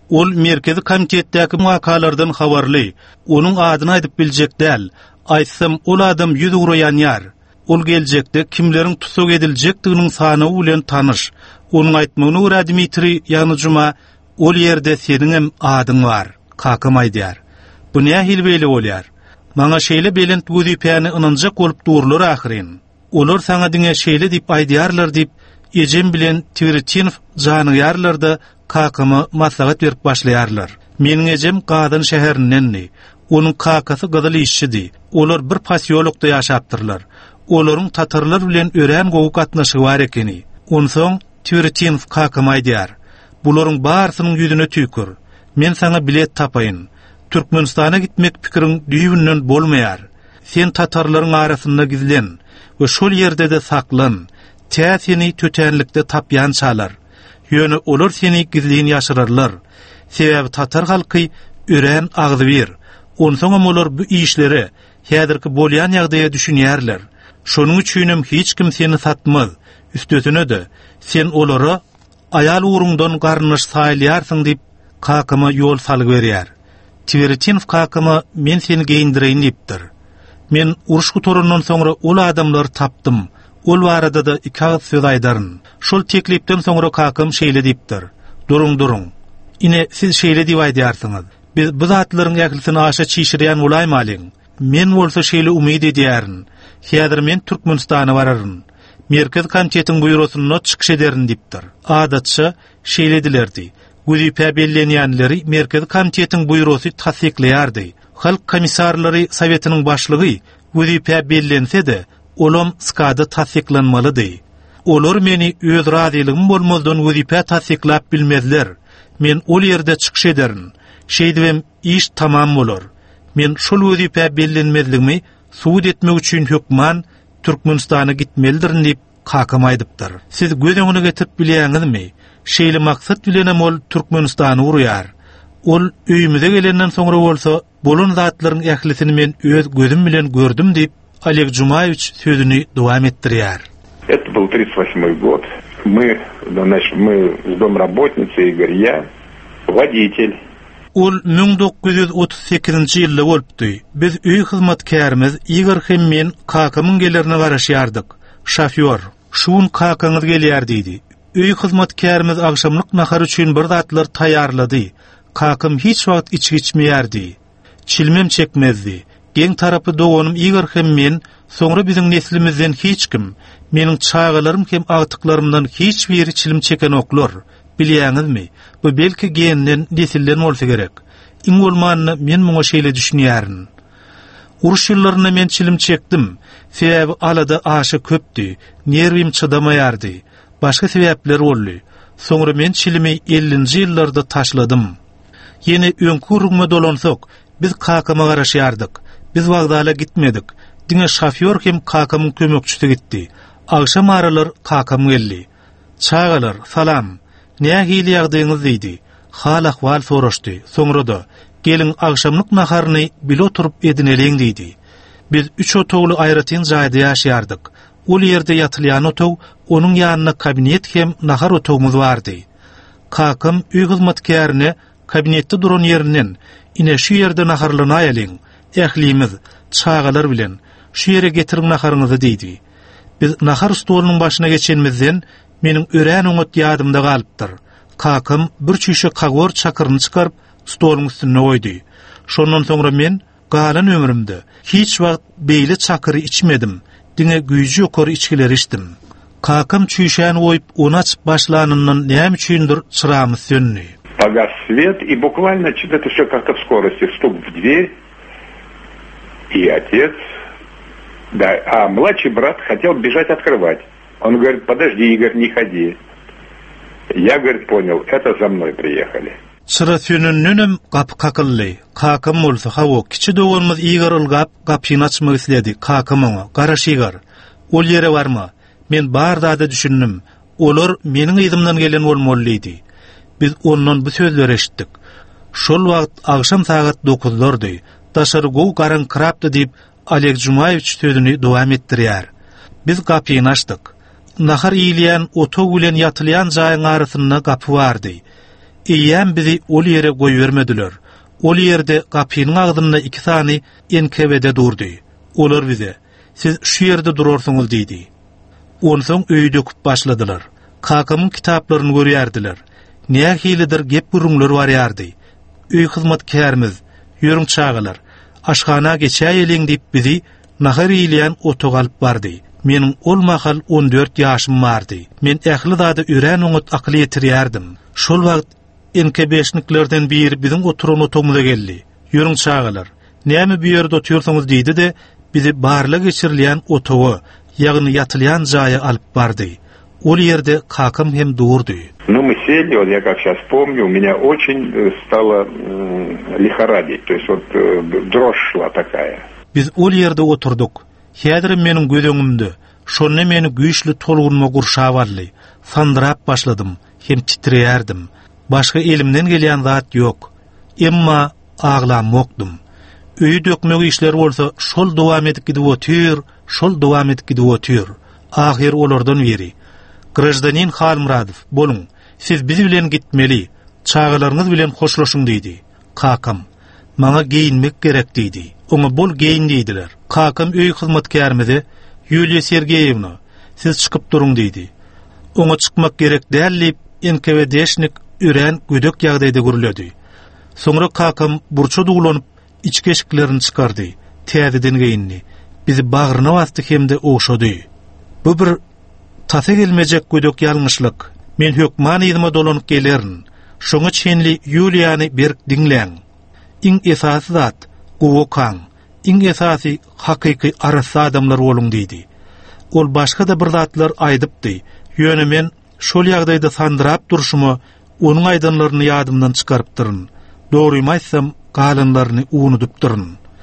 Ol merkezi komitetdäki makalardan habarly. Onun adyny aýdyp biljek däl. Aýtsam ol adam 100 euro ýanýar. Ol geljekde kimleriň tutuk ediljekdiginiň sany bilen tanyş. Onun aýtmagyna görä Dmitri ýanyjyma ol ýerde seniň hem adyň bar. Kakam aýdýar. Bu nähil beýle bolýar? Maňa şeýle belent wüzipäni ynanjak bolup durlar ahyrin. Olar saňa diňe şeýle diýip aýdýarlar diýip ejem bilen Tvirtinow janyýarlarda kakamy maslahat berip başlaýarlar. Meniň ejem Gadan şäherindenni. Onuň kakasy gyzyl işçidi. Olar bir pasiýolukda ýaşapdyrlar. Olaryň tatarlar bilen örän gowy gatnaşygy bar ekeni. Onsoň Tvirtinow kakama aýdýar. Bularyň barsynyň ýüzüne tükür. Men saňa bilet tapaýyn. Türkmenistana gitmek pikiriň düýbünden bolmaýar. Sen tatarlaryň arasynda gizlen we şol ýerde de saklan. Tä seni tötenlikde tapýan çalar. Ýöne olar seni gizliň ýaşyrarlar. Sebäbi tatar halky örän agzy bir. Onsoň olar bu işleri häzirki bolýan ýagdaýa düşünýärler. Şonuň üçin hiç kim seni satmaz. Üstüne de sen olary aýal uruňdan garnyş saýlýarsyň diýip kakama ýol salyp berýär. Tvirtinow kakama men seni geyindireýin diýipdir. Men uruş gutorundan soňra ol adamlar tapdym. Ol barada da iki ağız söz aýdaryn. Şol teklipden soňra kakam şeýle diýipdir. Duruň. Ine siz şeýle diýip aýdýarsyňyz. Biz bu zatlaryň ýakylsyny aşa çişirýän bolaýmalyň. Men bolsa şeýle umyd edýärin. Häzir men Türkmenistana bararyn. Merkez komitetiň buýrosyna çykyş ederin diýipdir. Adatça şeýle dilerdi. Wüzipe bellenýänleri Merkez komitetiň buýrosy tasdikleýärdi. Halk komissarlary sowetiniň başlygy wüzipe bellense de olam skada tasdiklanmalydy. Olar meni öz razyligim bolmazdan wüzipe tasdiklap bilmezler. Men ol ýerde çykyş ederin. Şeýdibem iş tamam bolar. Men şol wüzipe bellenmezligimi suwut etmek üçin hökman Türkmenistana gitmelidirin diýip kakam aýdypdyr. Siz göz öňüne getirip bilýäňizmi? Şeýle maksat bilenem ol Türkmenistany urýar. Ol öýümüze gelenden soňra bolsa, bolan zatlaryň ählisini men öz gözüm bilen gördüm diýip Oleg Jumaýewiç sözüni dowam etdirýär.
Это был 38-й год. Мы с домработницей Игорь, я водитель.
Ol 1938-nji ýylda bolupdy. Biz öý hyzmatkarymyz Igor hem men kakamyň gelerine garaşýardyk. Şoför, şuň kakaňyz gelýär diýdi. Öý hyzmatkarymyz agşamlyk nahar üçin bir zatlar taýýarlady. Kakam hiç wagt içki içmeýärdi. Çilmem çekmezdi. Geň tarapy doganym Igor hem men, soňra biziň neslimizden hiç kim, meniň çağalarym hem agtyklarymdan hiç biri çilim çeken oklar. Bilýäňizmi? Bu belki genden nesilden bolsa gerek. Iň bolmanyny men muňa şeýle düşünýärin. Uruş ýyllaryna men çilim çekdim. Sebäbi alada aşy köpdi. Nerwim çydamaýardy. Başga sebäpler boldy. Soňra men çilimi 50-nji ýyllarda taşladym. Ýene öňkürüňme dolansak, biz kakama garaşýardyk. Biz wagdala gitmedik. Diňe şoför hem kakamyň kömekçisi gitdi. Agşam aralar kakam geldi. Çağalar, salam. Nähili ýagdaýyňyz diýdi. Hal ahwal soraşdy. Soňra da gelin agşamlyk naharyny bil oturup edineleň diýdi. Biz 3 otogly aýratyn jaýda ýaşaýardyk. Ol ýerde ýatylýan otog, onuň ýanyna kabinet hem nahar otogumuz bardy. Kakam öý hyzmatkaryny kabinetde duran ýerinden ine şu ýerde naharlanaýalyň. Ählimiz çağalar bilen şu ýere getirin naharyňyzy diýdi. Biz nahar stolunyň başyna geçenmizden meniň örän öňet ýadymda galypdyr. Kakam bir çüşe kagor çakyryny çykaryp stoluň üstüne goýdy. Şondan soňra men galan ömrümde hiç wagt beýle çakyry içmedim. Diňe güýji ýokary içkiler içdim. Kakam çüşäni goýup onu açyp başlanyndan näme üçindir çyrağymyz söndü.
Погас свет, и буквально это все как-то в скорости. Стук в дверь, и отец, да, а младший брат хотел бежать открывать. Он говорит, подожди, Игорь, не ходи. Я, говорит, понял, это за мной приехали.
Sıra sönününüm kapı kakıllı. Kakam olsa havo. Kiçi doğulmaz Igor ılgap kapıyını açmak istedi. Kakam ona. Garaş Igor. Ol yere varma. Men bardada düşündüm. Olur menin ýzymdan gelen bolmalıydı. Biz ondan bu sözleri eşitdik. Şol wagt agşam saat 9'lardy. Daşary gow garaňkyrapdy diýip Oleg Jumaýewiç sözüni dowam etdirýär. Biz kapyny açdyk. Nahar ýylýan otog bilen ýatylýan jaýyň arasyna kapy bardy. Eýýän bizi ol ýere goýbermediler. Ol ýerde gapynyň agdynda 2 sany NKWD durdy. Olar bize, siz şu ýerde durarsyňyz diýdi. Onsoň öýde döküp başladylar. Kakamyň kitaplaryny görýärdiler. Näme hilidir gep gurumlar barýardy. Öý hyzmatkärimiz, ýörüň çağalar, aşgana geçäýeliň diýip bizi nahar ýylýan otoga alyp bardy. Meniň ol mahal 14 ýaşym bardy. Men ähli zada ören oňat akly ýetirýärdim. Şol wagt NK5'niklerden biri bizim oturan otomuza geldi. Ýörüň çağalar, näme bu ýerde oturýarsyňyz diýdi de bizi barla geçirilýän otoga, ýagny ýatylýan jaýa alyp bardy. Ol ýerde kakam hem durdy.
Ну, мы сели, вот я как сейчас помню, у меня очень стало лихорадить, то есть вот дрожь шла такая.
Biz ol ýerde oturduk. Häzir meniň gözüňimde şonne meni güýçli tolgunma gurşap aldy. Sandyrap başladym, hem titreyerdim. Başga elimden gelýän zat ýok. Emma aglamokdum. Öýü dökmek işleri bolsa şol dowam edip gidip otyr, şol dowam edip gidip otyr. Ahir olardan biri Grajdanin Halmuradow, bolun, siz bizi bilen gitmeli, çağalaryňyz bilen hoşlaşyň diýdi. Kakam, maňa geyinmek gerek diýdi. Oňa bol geyin diýdiler. Kakam öý hyzmatkärimize, Yuliya Sergeyevna, siz çykyp duruň diýdi. Oňa çykmak gerek däl, NKWD-şnik üren güdök ýagdaýda görüldi. Soňra kakam burça dugulanyp içki eşiklerini çykardy. Täzeden geyinni. Bizi bagryna basty hemde oşady. Bu bir tasa gelmejek güdök ýalňyşlyk. Men hökman ýylyma dolanyp gelerin. Şoňa çenli Yuliýany bir diňleň. Iň esasy zat gowakan. Iň esasy hakyky arasy adamlar boluň diýdi. Ol başga da bir zatlar aýdypdy. Ýöne men şol ýagdaýda sandyrap durşumy onuň aýdanlaryny ýadymdan çykarypdyryn. Dogrymaýsam galanlaryny unudypdyryn.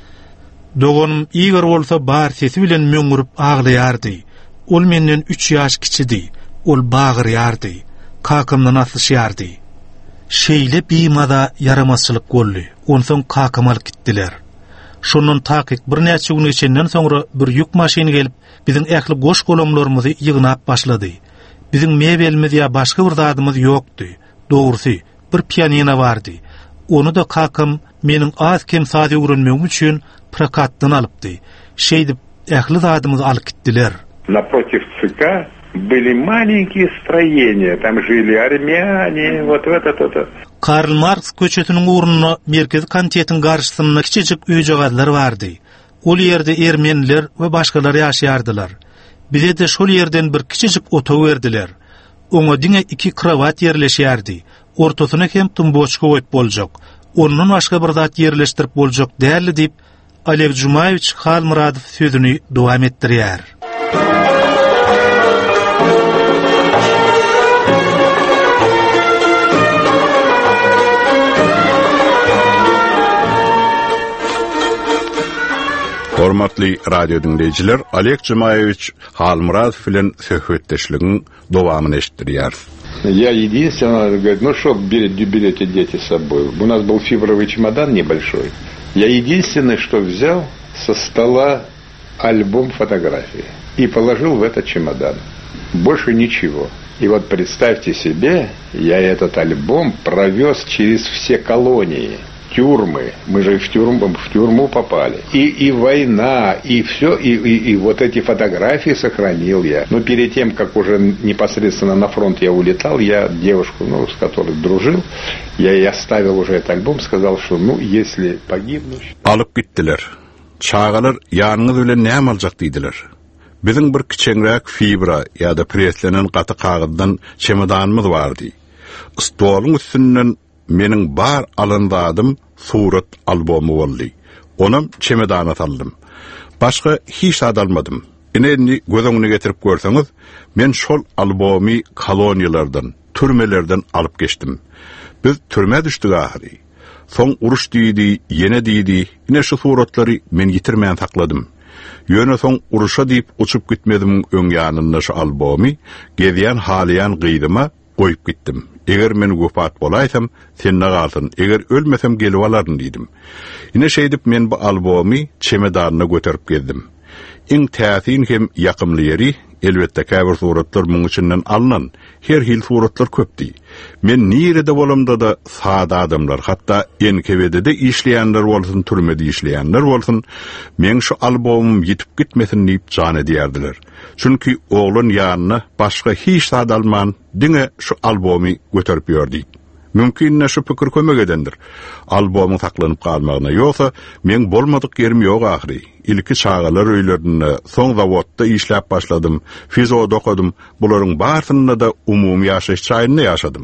Dogonum Igor bolsa bar sesi bilen möňürüp aglaýardy. Ol menden 3 ýaş kiçidi. Ol bagyrýardy. Kakamdan atlyşýardy. Şeýle bimada yaramasçylyk boldy. Onsoň kakam alyp gitdiler. Şondan takyk bir näçe gün geçenden soňra bir ýük maşyny gelip biziň ähli goş golamlarymyzy ýygnap başlady. Biziň mebelimiz ýa başga bir zadymyz ýokdy. Dogrusy bir pianino bardy. Onu da kakam meniň az kem sady öwrenmegim üçin prokatdan alypdy. Şeýdip ähli zadymyzy alyp gitdiler.
Напротив ЦК были маленькие строения, там жили армяне, вот это.
Karl Marx köçetiniň urunyna merkezi komitetiň garşysynda kiçijik öýjagazlar bardy. Ol ýerde ermeniler we başgalar ýaşaýardylar. Bize de şol ýerden bir kiçijik oto berdiler. Oňa diňe 2 krawat ýerleşýärdi. Ortasyna hem tumboçka goýup boljak. Ondan başga bir zat ýerleşdirip boljak däli diýip Alev Jumaýewич Halmuradow sözüni dowam etdirýär.
Hormatly radio dinleyijiler, Alev Jumaýewich Halmuradow bilen söhbetdeşligiň dowamyny eşitdirýär.
Я единственное, говорит, ну что берете дети с собой? У нас был фибровый чемодан небольшой. Я единственное, что взял со стола альбом фотографий и положил в этот чемодан. Больше ничего. И вот представьте себе, я этот альбом провез через все колонии, тюрьмы. Мы же в тюрьму попали. И война, и все, и вот эти фотографии сохранил я. Но перед тем, как уже непосредственно на фронт я улетал, я девушку, с которой дружил, я ей оставил уже этот альбом, сказал, что, если погибну...
Alıp gittiler. Çağalar ýanyňyz bilen näme aljak diýdiler. Biziň bir kiçenrek fibra ýa-da preslenen gaty kagyddan çemedanymyz bardy. Stoluň üstünden meniň bar alandadym surat albomy boldy. Onam çemedana saldym. Başga hiç adalmadym. Endi gözüňe getirip görseňiz, men şol albomy koloniýalardan, türmelerden alyp geçdim. Biz türme düşdik ahiri. Soň uruş diýdi, ýene diýdi. Ine şu suratlary men ýitirmän sakladym. Ýöne soň uruşa diýip uçup gitmedim öň ýanynda şu albomy, gezýän halyan gyýdyma goýup gitdim. Eger men wefat bolaýsam, sen nagalsyn. Eger ölmesem gelip alaryn diýdim. Ine şeýdip men bu albomy çemedanyna göterip geldim. Iň täsin hem ýakymly ýeri Elbette käbir suratlar muň içinden alınan her hil suratlar köpdi. Men nirede bolamda da sada adamlar, hatta NKV'de de işleyenler bolsun, türmede işleyenler bolsun, men şu albomum yitip gitmesin diýip jan edýärdiler. Çünki oğlun ýanyna başga hiç sad alman diňe şu albomy göterip ýördi. Mümkin şu pikir kömek edendir. Albomy saklanyp galmagyna, ýoksa men bolmadyk yerim ýok ahry. İlki çağalar öýlerinde, soň zawodda işläp başladym, fizoda okudum, bularyň barsyny da umumy ýaşaş çaýynda ýaşadym.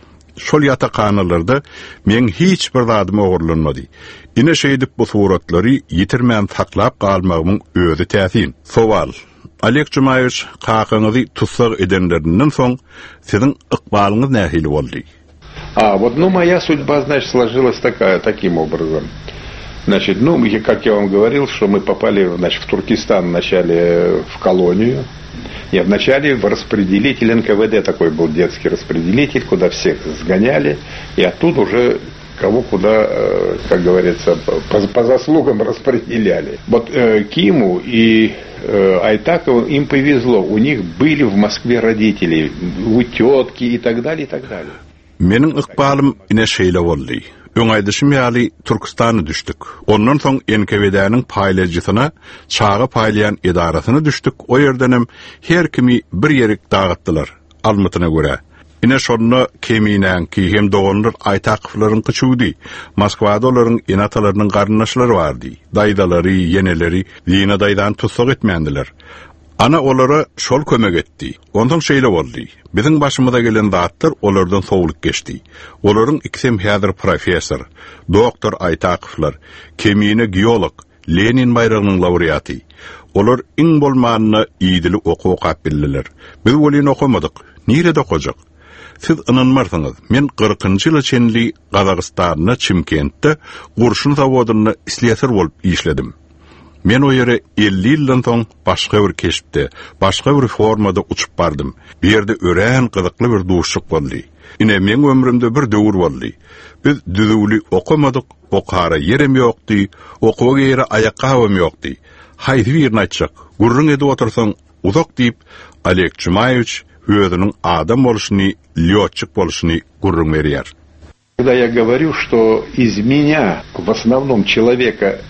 Şol ýatakanalarda men hiç bir zadyma ogurlanmady. Ine şeýdip bu suratlary ýitirmän saklap galmagymyň özü täsin. Sowal: Oleg Jumayev kakaňyzy tutsak edenlerinden soň siziň ykbalyňyz nähili boldy?
Вот, моя судьба, значит, сложилась таким образом. Значит, как я вам говорил, что мы попали, значит, в Туркестан вначале в колонию. Нет, вначале в распределитель НКВД такой был детский распределитель, куда всех сгоняли, и оттуда уже кого куда, как говорится, по заслугам распределяли. Вот Киму и Айтакову им повезло, у них были в Москве родители, у тетки и так далее, и так далее.
Menin ykbalym ine şeýle boldy. Öňaýdyşym ýaly Türkistany düşdük. Ondan soň NKVD'niň paýlajysyna, çağa paýlayan edarasyna düşdük. O ýerdenem her kimi bir ýerik dagatdylar, almatyna görä. Ine şonu keminän ki hem dogonlar Aytakovlaryň kyçudy. Moskwada olaryň enatalarynyň garyndaşlary bardy. Daýdalary, yeneleri, ýene daýdan tutsak etmändiler. Ana olara şol kömek etdi. Ondan şeýle boldy. Biziň başymyza gelen zatlar olardan sowluk geçdi. Olaryň ikisi häzir professor, doktor Aytakovlar, kemine geolog, Lenin bayragynyň laureaty. Olar iň bolmanyny ýydyly okuw kapilliler. Biz bolýan okamadyk. Nirede okajak? Siz inanmarsyňyz, men 40-njy ýyly çenli Gazagystanyna Çimkentde gurşun zawodyny isleýär bolup işledim. Men o ýere 50 ýyldan soň başga bir keşipde, başga bir formada uçup bardym. Bir ýerde ören gyzykly bir duşuk boldy. Ine men ömrümde bir döwür boldy. Biz düzüli okamadyk, okara ýerim ýokdy, okuwa ýere aýakawym ýokdy. Haýdy bir naçak, gurrun edip otursaň uzak diýip Oleg Jumayev özüniň adam boluşyny, lyotçyk boluşyny gurrun berýär.
Когда я говорю, что из меня в основном человека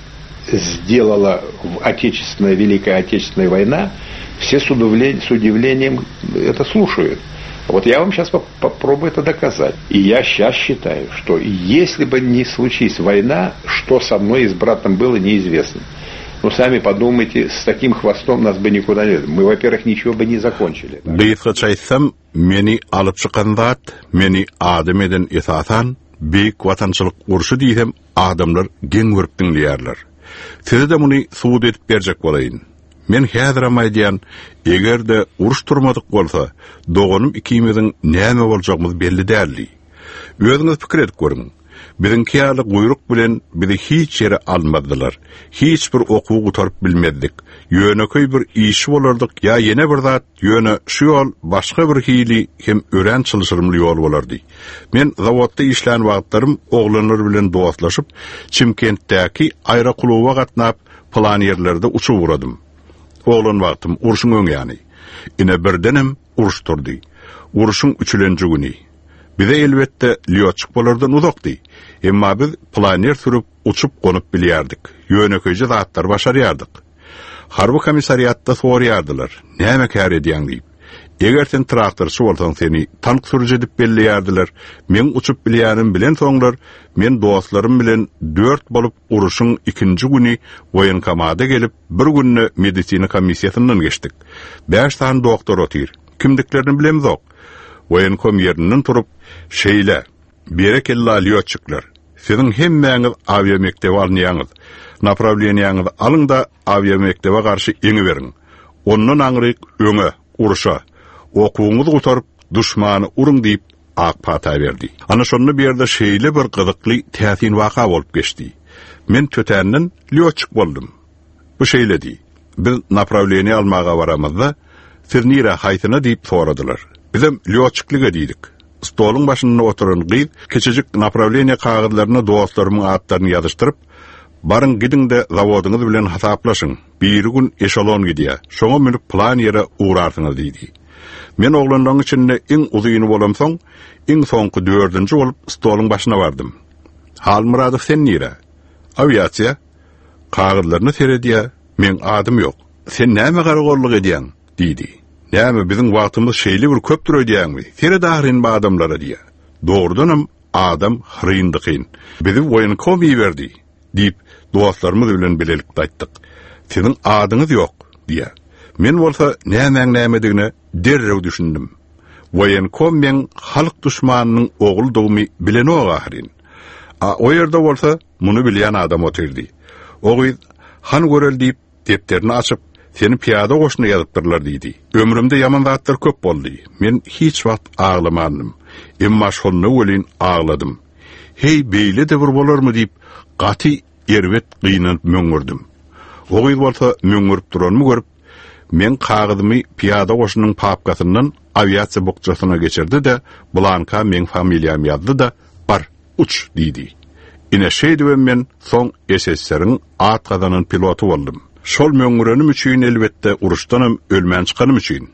сделала Отечественная, Великая Отечественная война, все с удивлением это слушают. Вот я вам сейчас попробую это доказать. И я сейчас считаю, что если бы не случись война, что со мной и с братом было, неизвестно. Но сами подумайте, с таким хвостом нас бы никуда не... Мы, во-первых, ничего бы не закончили.
Бейфрачайсам, мени алып чыканdat, meni adam eden esasan, beyik vatançılık urşu diýsem, adamlar geň görüp dinleýärler. Size de bunu suud edip berjek bolayın. Men häzir amaýdýan, egerde uruş turmadyk bolsa, dogonum ikimiziň näme boljagymyz belli däldi. Özüňiz pikir edip görüň. Biziň kiýaly guýruk bilen bizi hiç ýere almadylar. Hiç bir okuw gutarıp bilmedik. Ýöneköý bir iş bolardyk, ýa ýene bir zat ýöne şu ýol başga bir hili hem ören çylşyrymly ýol bolardy. Men zawodda işlän wagtlarym oglanlar bilen dostlaşyp Çimkentdäki aýra kluba gatnap plan ýerlerde uçup uradym. Oglan wagtym uruşyň öňýany. Ine birdenem uruş turdy. Uruşyň 3-nji güni. Bize elbette lyotçyk bolardan uzakdy. Emma biz planer sürüp uçup gonup bilýärdik. Ýöneköýje zatlar başarýardyk. Harby komissariýatda sorýardylar, näme kär edýäň diýip. Eger sen traktorçy bolsaň seni tank sürüji edip belleýärdiler. Men uçup bilýänim bilen soňlar, men dostlarym bilen 4 bolup uruşyň 2-nji güni woýenkamada gelip bir günne medisina komissiýasyndan geçdik. 5 tane doktor otyr. Kimdiklerini bilemzok. Woýenkom ýerinden turup şeýle, berekella lyotçyklar. Siziň hemmäňiz avia mektebe alýanyňyz. Направлениýaňyzy alyň da avia mektebe garşy eňi beriň. Ondan aňryk öňe, uruşa, okuwuňyzy gutaryp duşmany uruň diýip akpata berdi. Ana şonu bir ýerde şeýle bir gyzykly täsin waka bolup geçdi. Men tötänden lyotçyk boldum. Bu şeýledi. Biz направление almaga baramyzda siz nire haýtyna diýip soradylar. Bizim lyotçyklyk edýdik. Stolun başynda oturan gyz keçejik направление kagydlaryna dostlarymyň atlaryny ýazyşdyryp, Barın gidin de zavodyňyz bilen hasaplaşyň. Bir gün eşelon gidýär. Şoňa minip plan ýere uğrarsyňyz diýdi. Men oglanlaryň içinde iň uzyny bolam soň, iň soňky 4-nji bolup stoluň başyna bardym. Halmuradow sen nire? Aviasiýa. Kağıtlaryny seredýär. Men adym ýok. Sen näme garagorlyk edýäň? diýdi. Näme biziň wagtymyz şeýle bir köpdir öýdýäňmi? Seredahryn bu adamlara diýär. Doğrudanam adam hıryndyqyn. Bizi Voyenkom berdi diýip dostlarymyz bilen bilelikde aýtdyk. Senin adyňyz ýok diýär. Men bolsa näme-nämedigine derrew düşündim. Voyenkom men halk düşmanynyň oguldygymy bilen ogahryn. O ýerde bolsa muny bilýän adam oturdy. Ogy han görel diýip depterini açyp seni piyada goşuna ýazypdyrlar diýdi. Ömrümde ýaman zatlar köp boldy. Men hiç wagt ağlamadym. Emma şonu welin ağladym. Hey beýle de bir bolarmy diýip gaty erwet gynanyp möňürdüm. Ogy bolsa möňürüp duranmy görüp men kagydymy piyada goşunyň papkasyndan aviasiýa bokçasyna geçirdi de bulanka men familiýam ýazdy da bar uç diýdi. Ine şeýdi men soň SSSR-iň at gazanyn pilotu boldum. Şol möňürenim üçin elbetde uruşdanam ölmän çykanym üçin.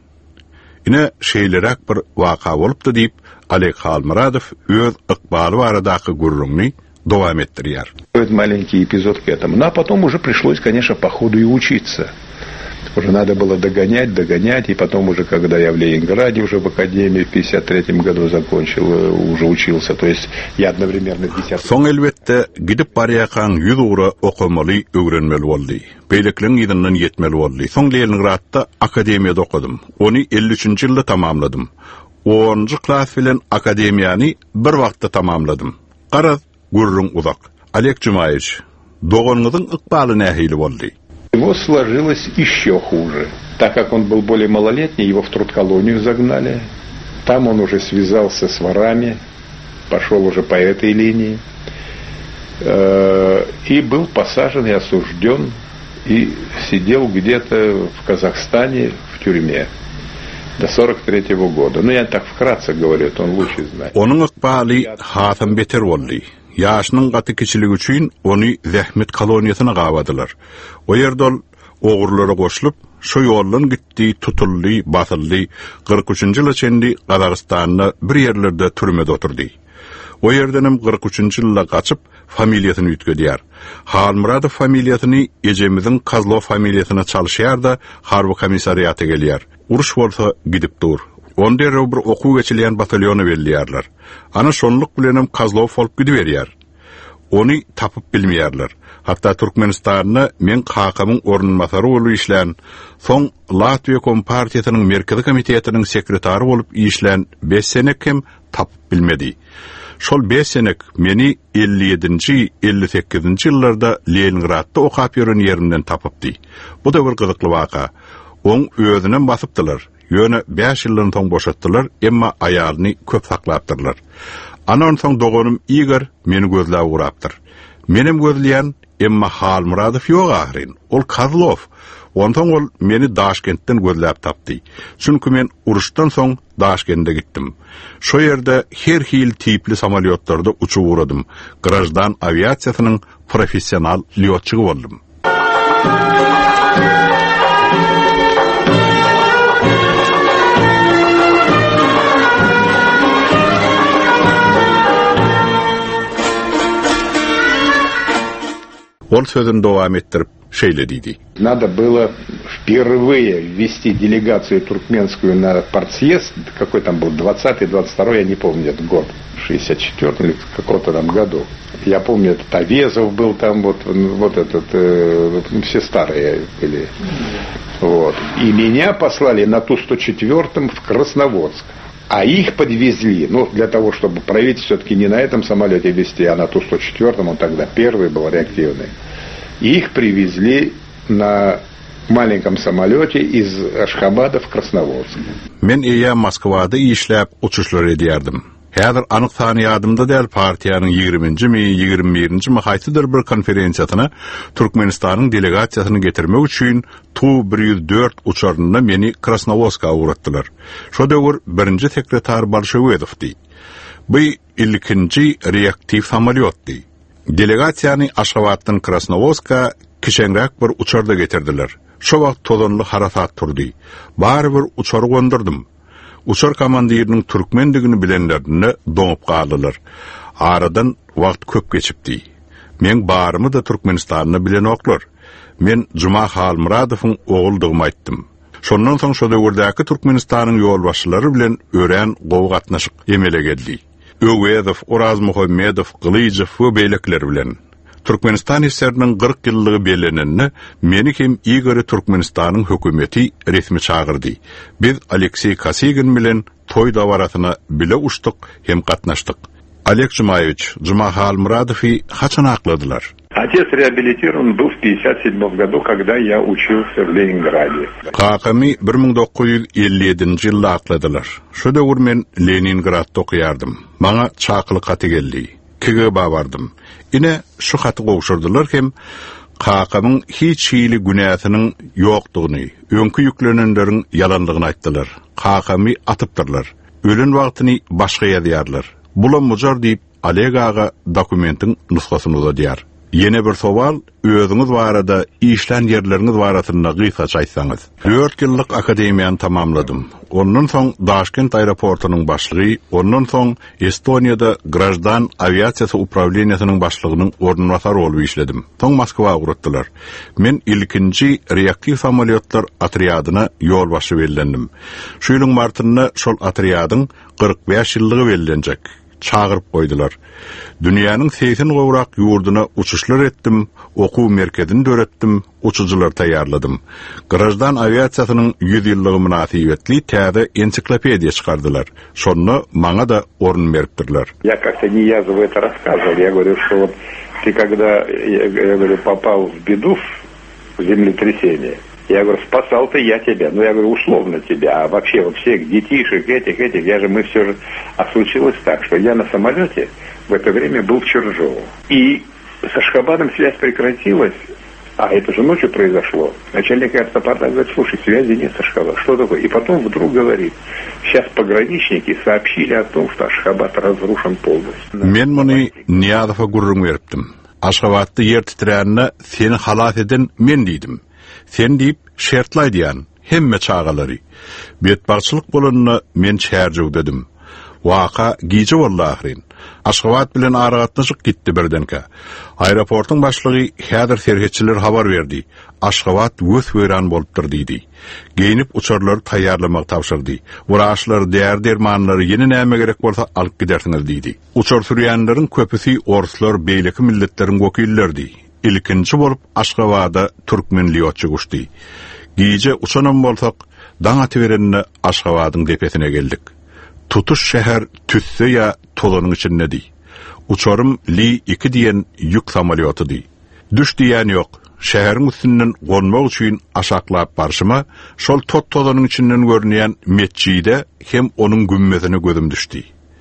Ine şeýlerek bir waka bolupdy diýip Alek Halmuradow öz ykbaly baradaky gurrunny dowam etdirýär.
Это маленький эпизод к этому. Ну, а потом уже пришлось, конечно, по ходу и учиться. Уже надо было догонять, и потом уже, когда я в Ленинграде уже в академии в 53 году закончил, уже учился, то есть я одновременно в 10...
Soň elbetde gidip barýakan 100 ugra okumaly, öwrenmeli boldy. Beýlekliň ýygynyň ýetmeli boldy. Soň Leningradda akademiýada okudum. Onu 53-nji ýylda tamamladym. 10-njy klass bilen akademiýany bir wagtda tamamladym. Garaz gurrun uzak. Alek Jumaýew, doganyňyzyň ykbaly nähili boldy?
Его сложилось еще хуже. Так как он был более малолетний, его в трудколонию загнали. Там он уже связался с ворами, пошел уже по этой линии. И был посажен и осужден, и сидел где-то в Казахстане в тюрьме до 43-го года. Ну, я так вкратце говорю, это он лучше знает.
Onun ykbaly hasam beter boldy. Yaşının gaty kiçiligi üçin onu zähmet koloniýasyna gawadylar. O ýerde ogurlara goşulyp, şo ýoldan gitdi, tutuldy, basyldy. 43-nji ýyla çendi Gazagystanda bir ýerlerde türmede oturdy. O ýerdenem 43-nji ýylda gaçyp familiýasyny ütgedýär. Halmuradow familiýasyny ejemiziň Kazlov familiýasyna çalyşýar-da harby komissariýata gelýär. Uruş bolsa gidip dur. Onda bir okuw geçilen batalyonu belliýärler. Ana şonluk bilenem Kazlov folk gidiberýär. Onu tapyp bilmeýärler. Hatta Türkmenistanyna men hakamyň ornunmasary bolup işlän, soň Latviýa Kompartiýasynyň merkezi komitetiniň sekretary bolup işlän 5 senek hem tapyp bilmedi. Şol 5 senek meni 57-nji, 58-nji ýyllarda Leningradda okap ýören ýerimden tapypdy. Bu da bir gyzykly waka. Oň özüne basypdylar. Ýöne 5 ýyldan soň boşatdylar, emma aýalyny köp saklapdyrlar. Anan soň doganym Igor meni gözläp urapdyr. Menem gözleýän emma Halmuradow ýok ahryn. Ol Kazlov. Ondan ol meni Daşkentden gözläp tapdy. Çünki men uruşdan soň Daşkentde gitdim. Şo ýerde her hil tipli samolyotlarda uçup uradym. Grajdan aviasiýasynyň professional pilotçugy boldum. Он sözünü devam ettirip şeýle diýdi.
Надо было впервые ввести делегацию туркменскую на партсъезд, какой там был, 20-й, 22-й, я не помню этот год, 64-м или какого-то там году. Я помню, этот Авезов был там, вот этот, все старые были. Вот. И меня послали на Ту-104 в Красноводск. А их подвезли, ну, для того, чтобы правительство все-таки не на этом самолете везти, а на Ту-104, он тогда первый был реактивный. Их привезли на маленьком самолете из Ашхабада в Красноводск.
Men eýä Moskvada işläp uçuşlar edýärdim. Häzir anyk sany ýadymda däl partiýanyň 20-nji 21-nji haýsydyr bir konferensiýasyna Türkmenistanyň delegasiýasyny getirmek üçin Tu-104 uçarynda meni Krasnovodska uğratdylar. Şo döwür birinji sekretar Bolşewidow. Bu ilkinji reaktiv samolyotdy. Delegatsiýany Aşgabatdan Krasnovodska kişenräk bir uçarda getirdiler. Şo wagt tozanly harasat turdy. Bari bir uçary gondurdym. Uçar komandiriniň türkmendigini bilenlerini doňup galdylar. Aradan wagt köp geçipdi. Men barmy da Türkmenistanyny bilen oklar. Men Juma Halmuradowyň oguldygymy aýtdym. Şondan soň şo döwürdäki Türkmenistanyň ýolbaşçylary bilen ören gowy gatnaşyk emele geldi. Öwedow, Oraz Muhammedow, Gylyjew we beýlekler bilen. Türkmenistan hislerinin 40 yıllığı belirleneni meni hem Igor Türkmenistan'ın hükümeti resmi çağırdı. Biz Aleksey Kosygin bilen toy davaratına bile uçtuk hem katnaştık. Олег Жумаевич, Жума Халмурадовы haçan akladılar?
Отец реабилитирован был в 1957 году, когда я учился в Ленинграде.
Kakami 1957 yılda akladılar. Şu döwür men Leningradda okuyardım. Bana çakılı katı geldi. KGB bardım. Ine şu hatı goşurdular hem Kakamın hiç hili günahının yoktuğunu, önkü yüklenenlerin yalanlığını aýtdylar. Kakami atıptırlar. Ölün wagtyny başga ýazýarlar. Bulan mujar deyip Oleg ağa dokumentin nusxasyny uzadyar. Yine bir sowal, özüňiz barada işlen yerleriniz barasyna gysgaça aýtsaňyz. 4 ýyllyk akademiýany tamamladym. Ondan soň Daşkent aeroportunyň başlygy, ondan soň Estoniýada Grajdan aviasiýasy upravleniýasynyň başlygynyň ornunwatary bolup işledim. Soň Moskwa gurutdylar. Men ilkinji reaktiv samolyotlar atriadyna ýolbaşy bellendim. Şu ýylyň martyna şol atriadyň 45 ýyllygy bellenjek. Çağırıp koydular. Dünyanın 80 gowrak ýurduna uçuşlar etdim, okuw merkezini döretdim, uçucular taýýarladym. Grajdan aviasiýasynyň 100 ýyllygy münasibetli täze ensiklopediýa çykardylar. Şonu maňa da orun beripdirler.
Я как-то Ниязову это рассказывал. Я говорю, что вот ты когда я говорю, попал в беду, в землетрясение, я говорю, спасал-то я тебя. Ну, я говорю, условно тебя. А вообще, вот всех детишек, этих, мы все же... А случилось так, что я на самолете в это время был в Чержово. И с Ашхабадом связь прекратилась, а это же ночью произошло. Начальник аэропорта говорит, слушай, связи нет с Ашхабадом. Что такое? И потом вдруг говорит, сейчас пограничники сообщили о том, что Ашхабад разрушен полностью.
Men muny Niyazova gurrun beripdim. Ашхабaddy yer titränine seni halat eden men diýdim. Sen deyip şertlaýdyan hemme çağalary. Betbarçylyk bolanyny men çärjek dedim. Waka giýje wallahy. Aşgabat bilen aragatnaşyk gitdi birdenke. Aeroportuň başlygy häzir serhetçiler habar berdi. Aşgabat göz weran bolupdyr diýdi. Geýnip uçarlary taýýarlamak tapşyrdy. Wuraşlar dermanlary ýene näme gerek bolsa alyp gidersiňiz diýdi. Uçar sürýänleriň köpüsi oruslar beýleki milletleriň wekillerdi. İlkinci bolup Aşgabada türkmenliýetçi guşdy. Giýje uçanan bolsak, daň atyberenine Aşgabadyň depesine geldik. Tutuş şäher tüsse ýa tolanyň içindedi. Uçarym Li-2 diýen ýük samolyotydy. Düş diýen ýok. Şäheriň üstünden gonmak üçin aşaklap barşyma, şol tolanyň içinden görnýän metçide hem onuň gümmesine gözüm düşdi.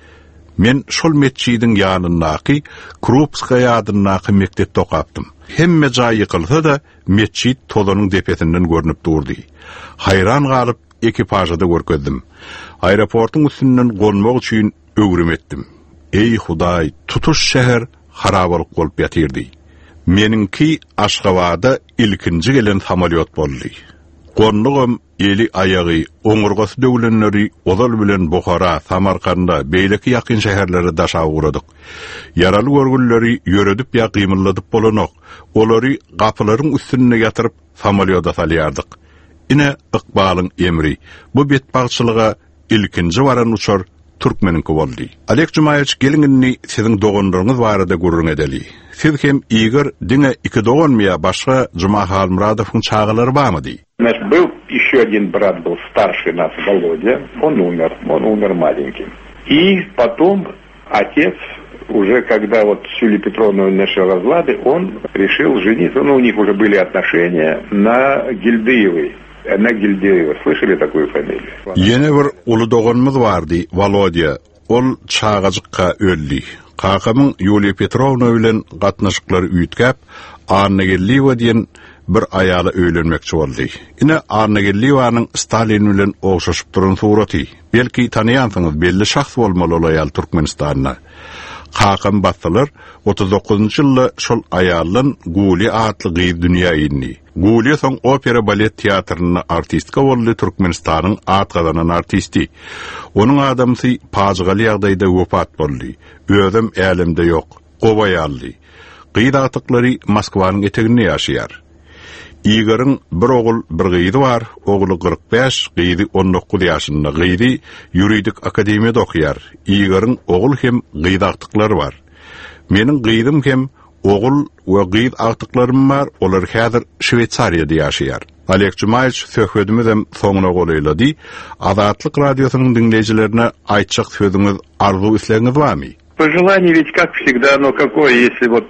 Men şol metçidiň ýanyndaky Krupskaya adynaky mektepde okapdym. Hemme jaý ýykylsa da metçid tolanyň depesinden görnüp durdy. Hayran galyp ekipajyda görkezdim. Aeroportuň üstünden gonmak üçin ögrüm etdim. Ey Hudaý, tutuş şäher harabalyk bolup ýatyrdy. Meninki Aşgabada ilkinji gelen samolyot boldy. Gonnugam eli ayagy, oňurgasy döwlenleri ozal bilen Buhara, Samarkanda, beýleki ýakyn şäherlere daşa uradyk. Yaraly görgünleri ýöredip ýa gymylladyp bolanok. Olary gapylaryň üstüne ýatyryp samolyota salýardyk. Ine Iqbalyň emri. Bu betbagçylyga ilkinji waran uçar türkmeninki boldy. Oleg Jumayeviç, geliňini siziň doganlaryňyz barada gurrun edeli. Siz hem Igor diňe 2 doganmya başga Juma Halmuradowyň çağalary barmy?
Значит, был еще один брат, был старший нас, Володя, он умер маленьким. И потом отец, уже когда вот с Юлией Петровной начал разлады, он решил жениться, у них уже были отношения на Гильдеевой. Слышали такую фамилию?
Yine bir ulu doganmyz bardy, Volodya. Ol çağajykka öldü. Kakamyň Yuliya Petrovna bilen gatnaşyklary üýtgäp, Arnagelliwa diýen bir aýaly öýlenmekçi boldy. Ine Arnagelliwanyň Stalin bilen ogşaşyp duran suraty. Belki tanaýansyňyz, belli şahs bolmaly ol aýal Türkmenistanyna. Hakan Batsalar 39-njy ýylda şol aýalyň Guli atly gyýy dünýä indi. Guli soň opera balet teatryna artistka boldy, Türkmenistanyň atgazanan artisti. Onuň adamsy pajygaly ýagdaýda wefat boldy. Özüm älimde ýok, gowaýaldy. Gyýy atyklary Moskwanyň eteginde ýaşaýar. Igor'un bir oğul bir gyýdy bar, oğlu 45, gyýdy 19 ýaşynda. Gyýdy ýuridik akademiyada okuyar. Igor'un oğul hem gyýdy aktyklary bar. Meniň gyýdym hem oğul we gyýdy aktyklarymy bar, olar häzir Şwetsariýada ýaşaýar. Alek Jumaýew söhbetimiz hem soňuna goýlady. Azatlyk radiosynyň dinleýijilerine aýtjak sözüňiz, arzu islegiňiz barmy?
Пожелание ведь, как всегда, но какое, если вот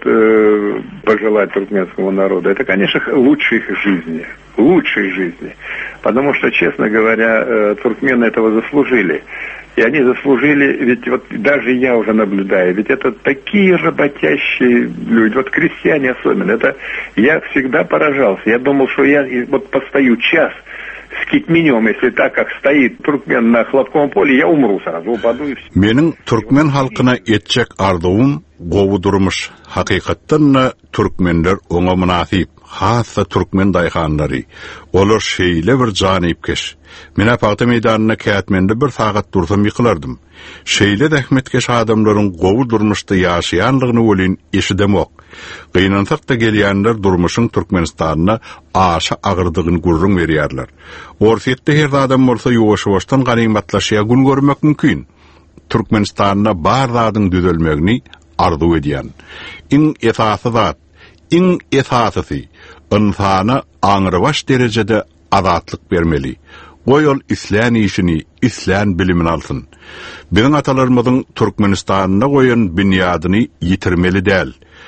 пожелать туркменскому народу, это, конечно, лучшей жизни. Лучшей жизни. Потому что, честно говоря, туркмены этого заслужили. И они заслужили, ведь вот даже я уже наблюдаю, ведь это такие работящие люди, вот крестьяне особенно. Это я всегда поражался. Я думал, что я вот постою час с китменем, если так, как стоит туркмен на хлопковом поле, я умру сразу, упаду и все.
Menin Türkmen halkyna etjek arzuwum gowy durmuş. Hakykatdan türkmenler oňa münasip, hassa türkmen daýhanlary. Olar şeýle bir janypkeş. Mene paýta meýdanyna kätmende bir sagat dursam ýykylardım. Şeýle dähmetkeş adamlaryň gowy durmuşda ýaşaýanlygyny welin eşidemok. Gynansak da gelýänler durmuşyň Türkmenistanyna aşa agyrdygyny gurrun berýärler. Orsiýetde her adam bolsa ýowaş-ýowaşdan ganymatlaşýa gün görmek mümkin. Türkmenistanyna bar zadyň düzelmegini arzu edýän. Iň esasy zat, iň esasy insana aňyrabaş derejede azatlyk bermeli. Goýol islan işini, islan bilimini alsyn. Biziň atalarymyzyň Türkmenistanyna goýan binýadyny ýitirmeli däl.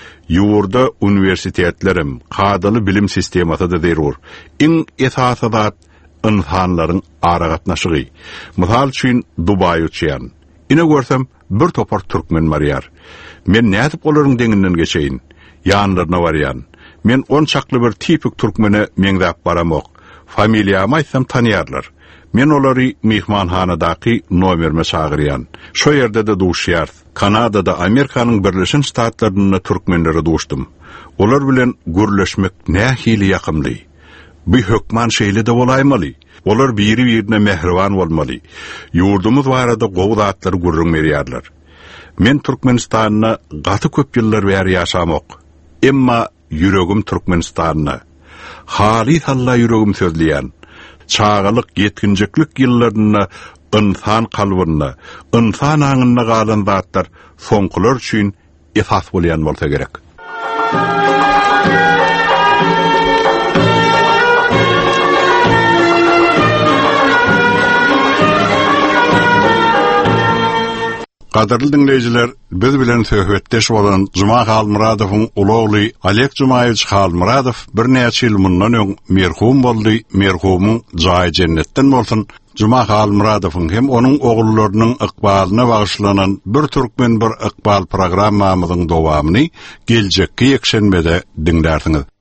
Ýurda universitetlerim, kadaly bilim sistemasy da zerur. Iň esasy zat insanlaryň ara gatnaşygy. Mysal üçin Dubai uçýan. Ine görsem bir topar türkmen barýar. Men nädip olaryň deňinden geçeýin. Ýanlaryna barýan. Men on çakly bir tipik türkmene meňdäp baramok. Familiýamy aýtsam tanýarlar. Men olary mehmanhanadaky nomerme çagyrýan. Şo ýerde de duşýar. Kanadada Amerikanyň Birleşen Ştatlaryna türkmenleri duşdum. Olar bilen gürleşmek nähili ýakymly. Bu hökman şeýle de bolaýmaly. Olar biri-birine mehriban bolmaly. Ýurdumyz barada gowy zatlary gurrun berýärler. Men Türkmenistanyna gaty köp ýyllar bäri ýaşamok. Emma yüregim Türkmenistanyna. Halis halla yüregim sözleýän. Çağalyk, yetkinjeklik ýyllaryna insan kalbyna, insan aňyna galan zatlar soňkular üçin esas bolýan bolsa gerek. Qadarly dinleyijiler, biz bilen söhbetdeş bolan Juma Halmuradowyň ulagly Alek Jumaýew Halmuradow bir näçe ýyl mundan öň merhum boldy. Merhumyň jaý jennetden bolsun. Juma Halmuradowyň hem onuň ogullarynyň ykbalyna bagyşlanan bir türkmen bir ykbal programmamyzyň dowamyny geljekki ýekşenbede dinlersiňiz.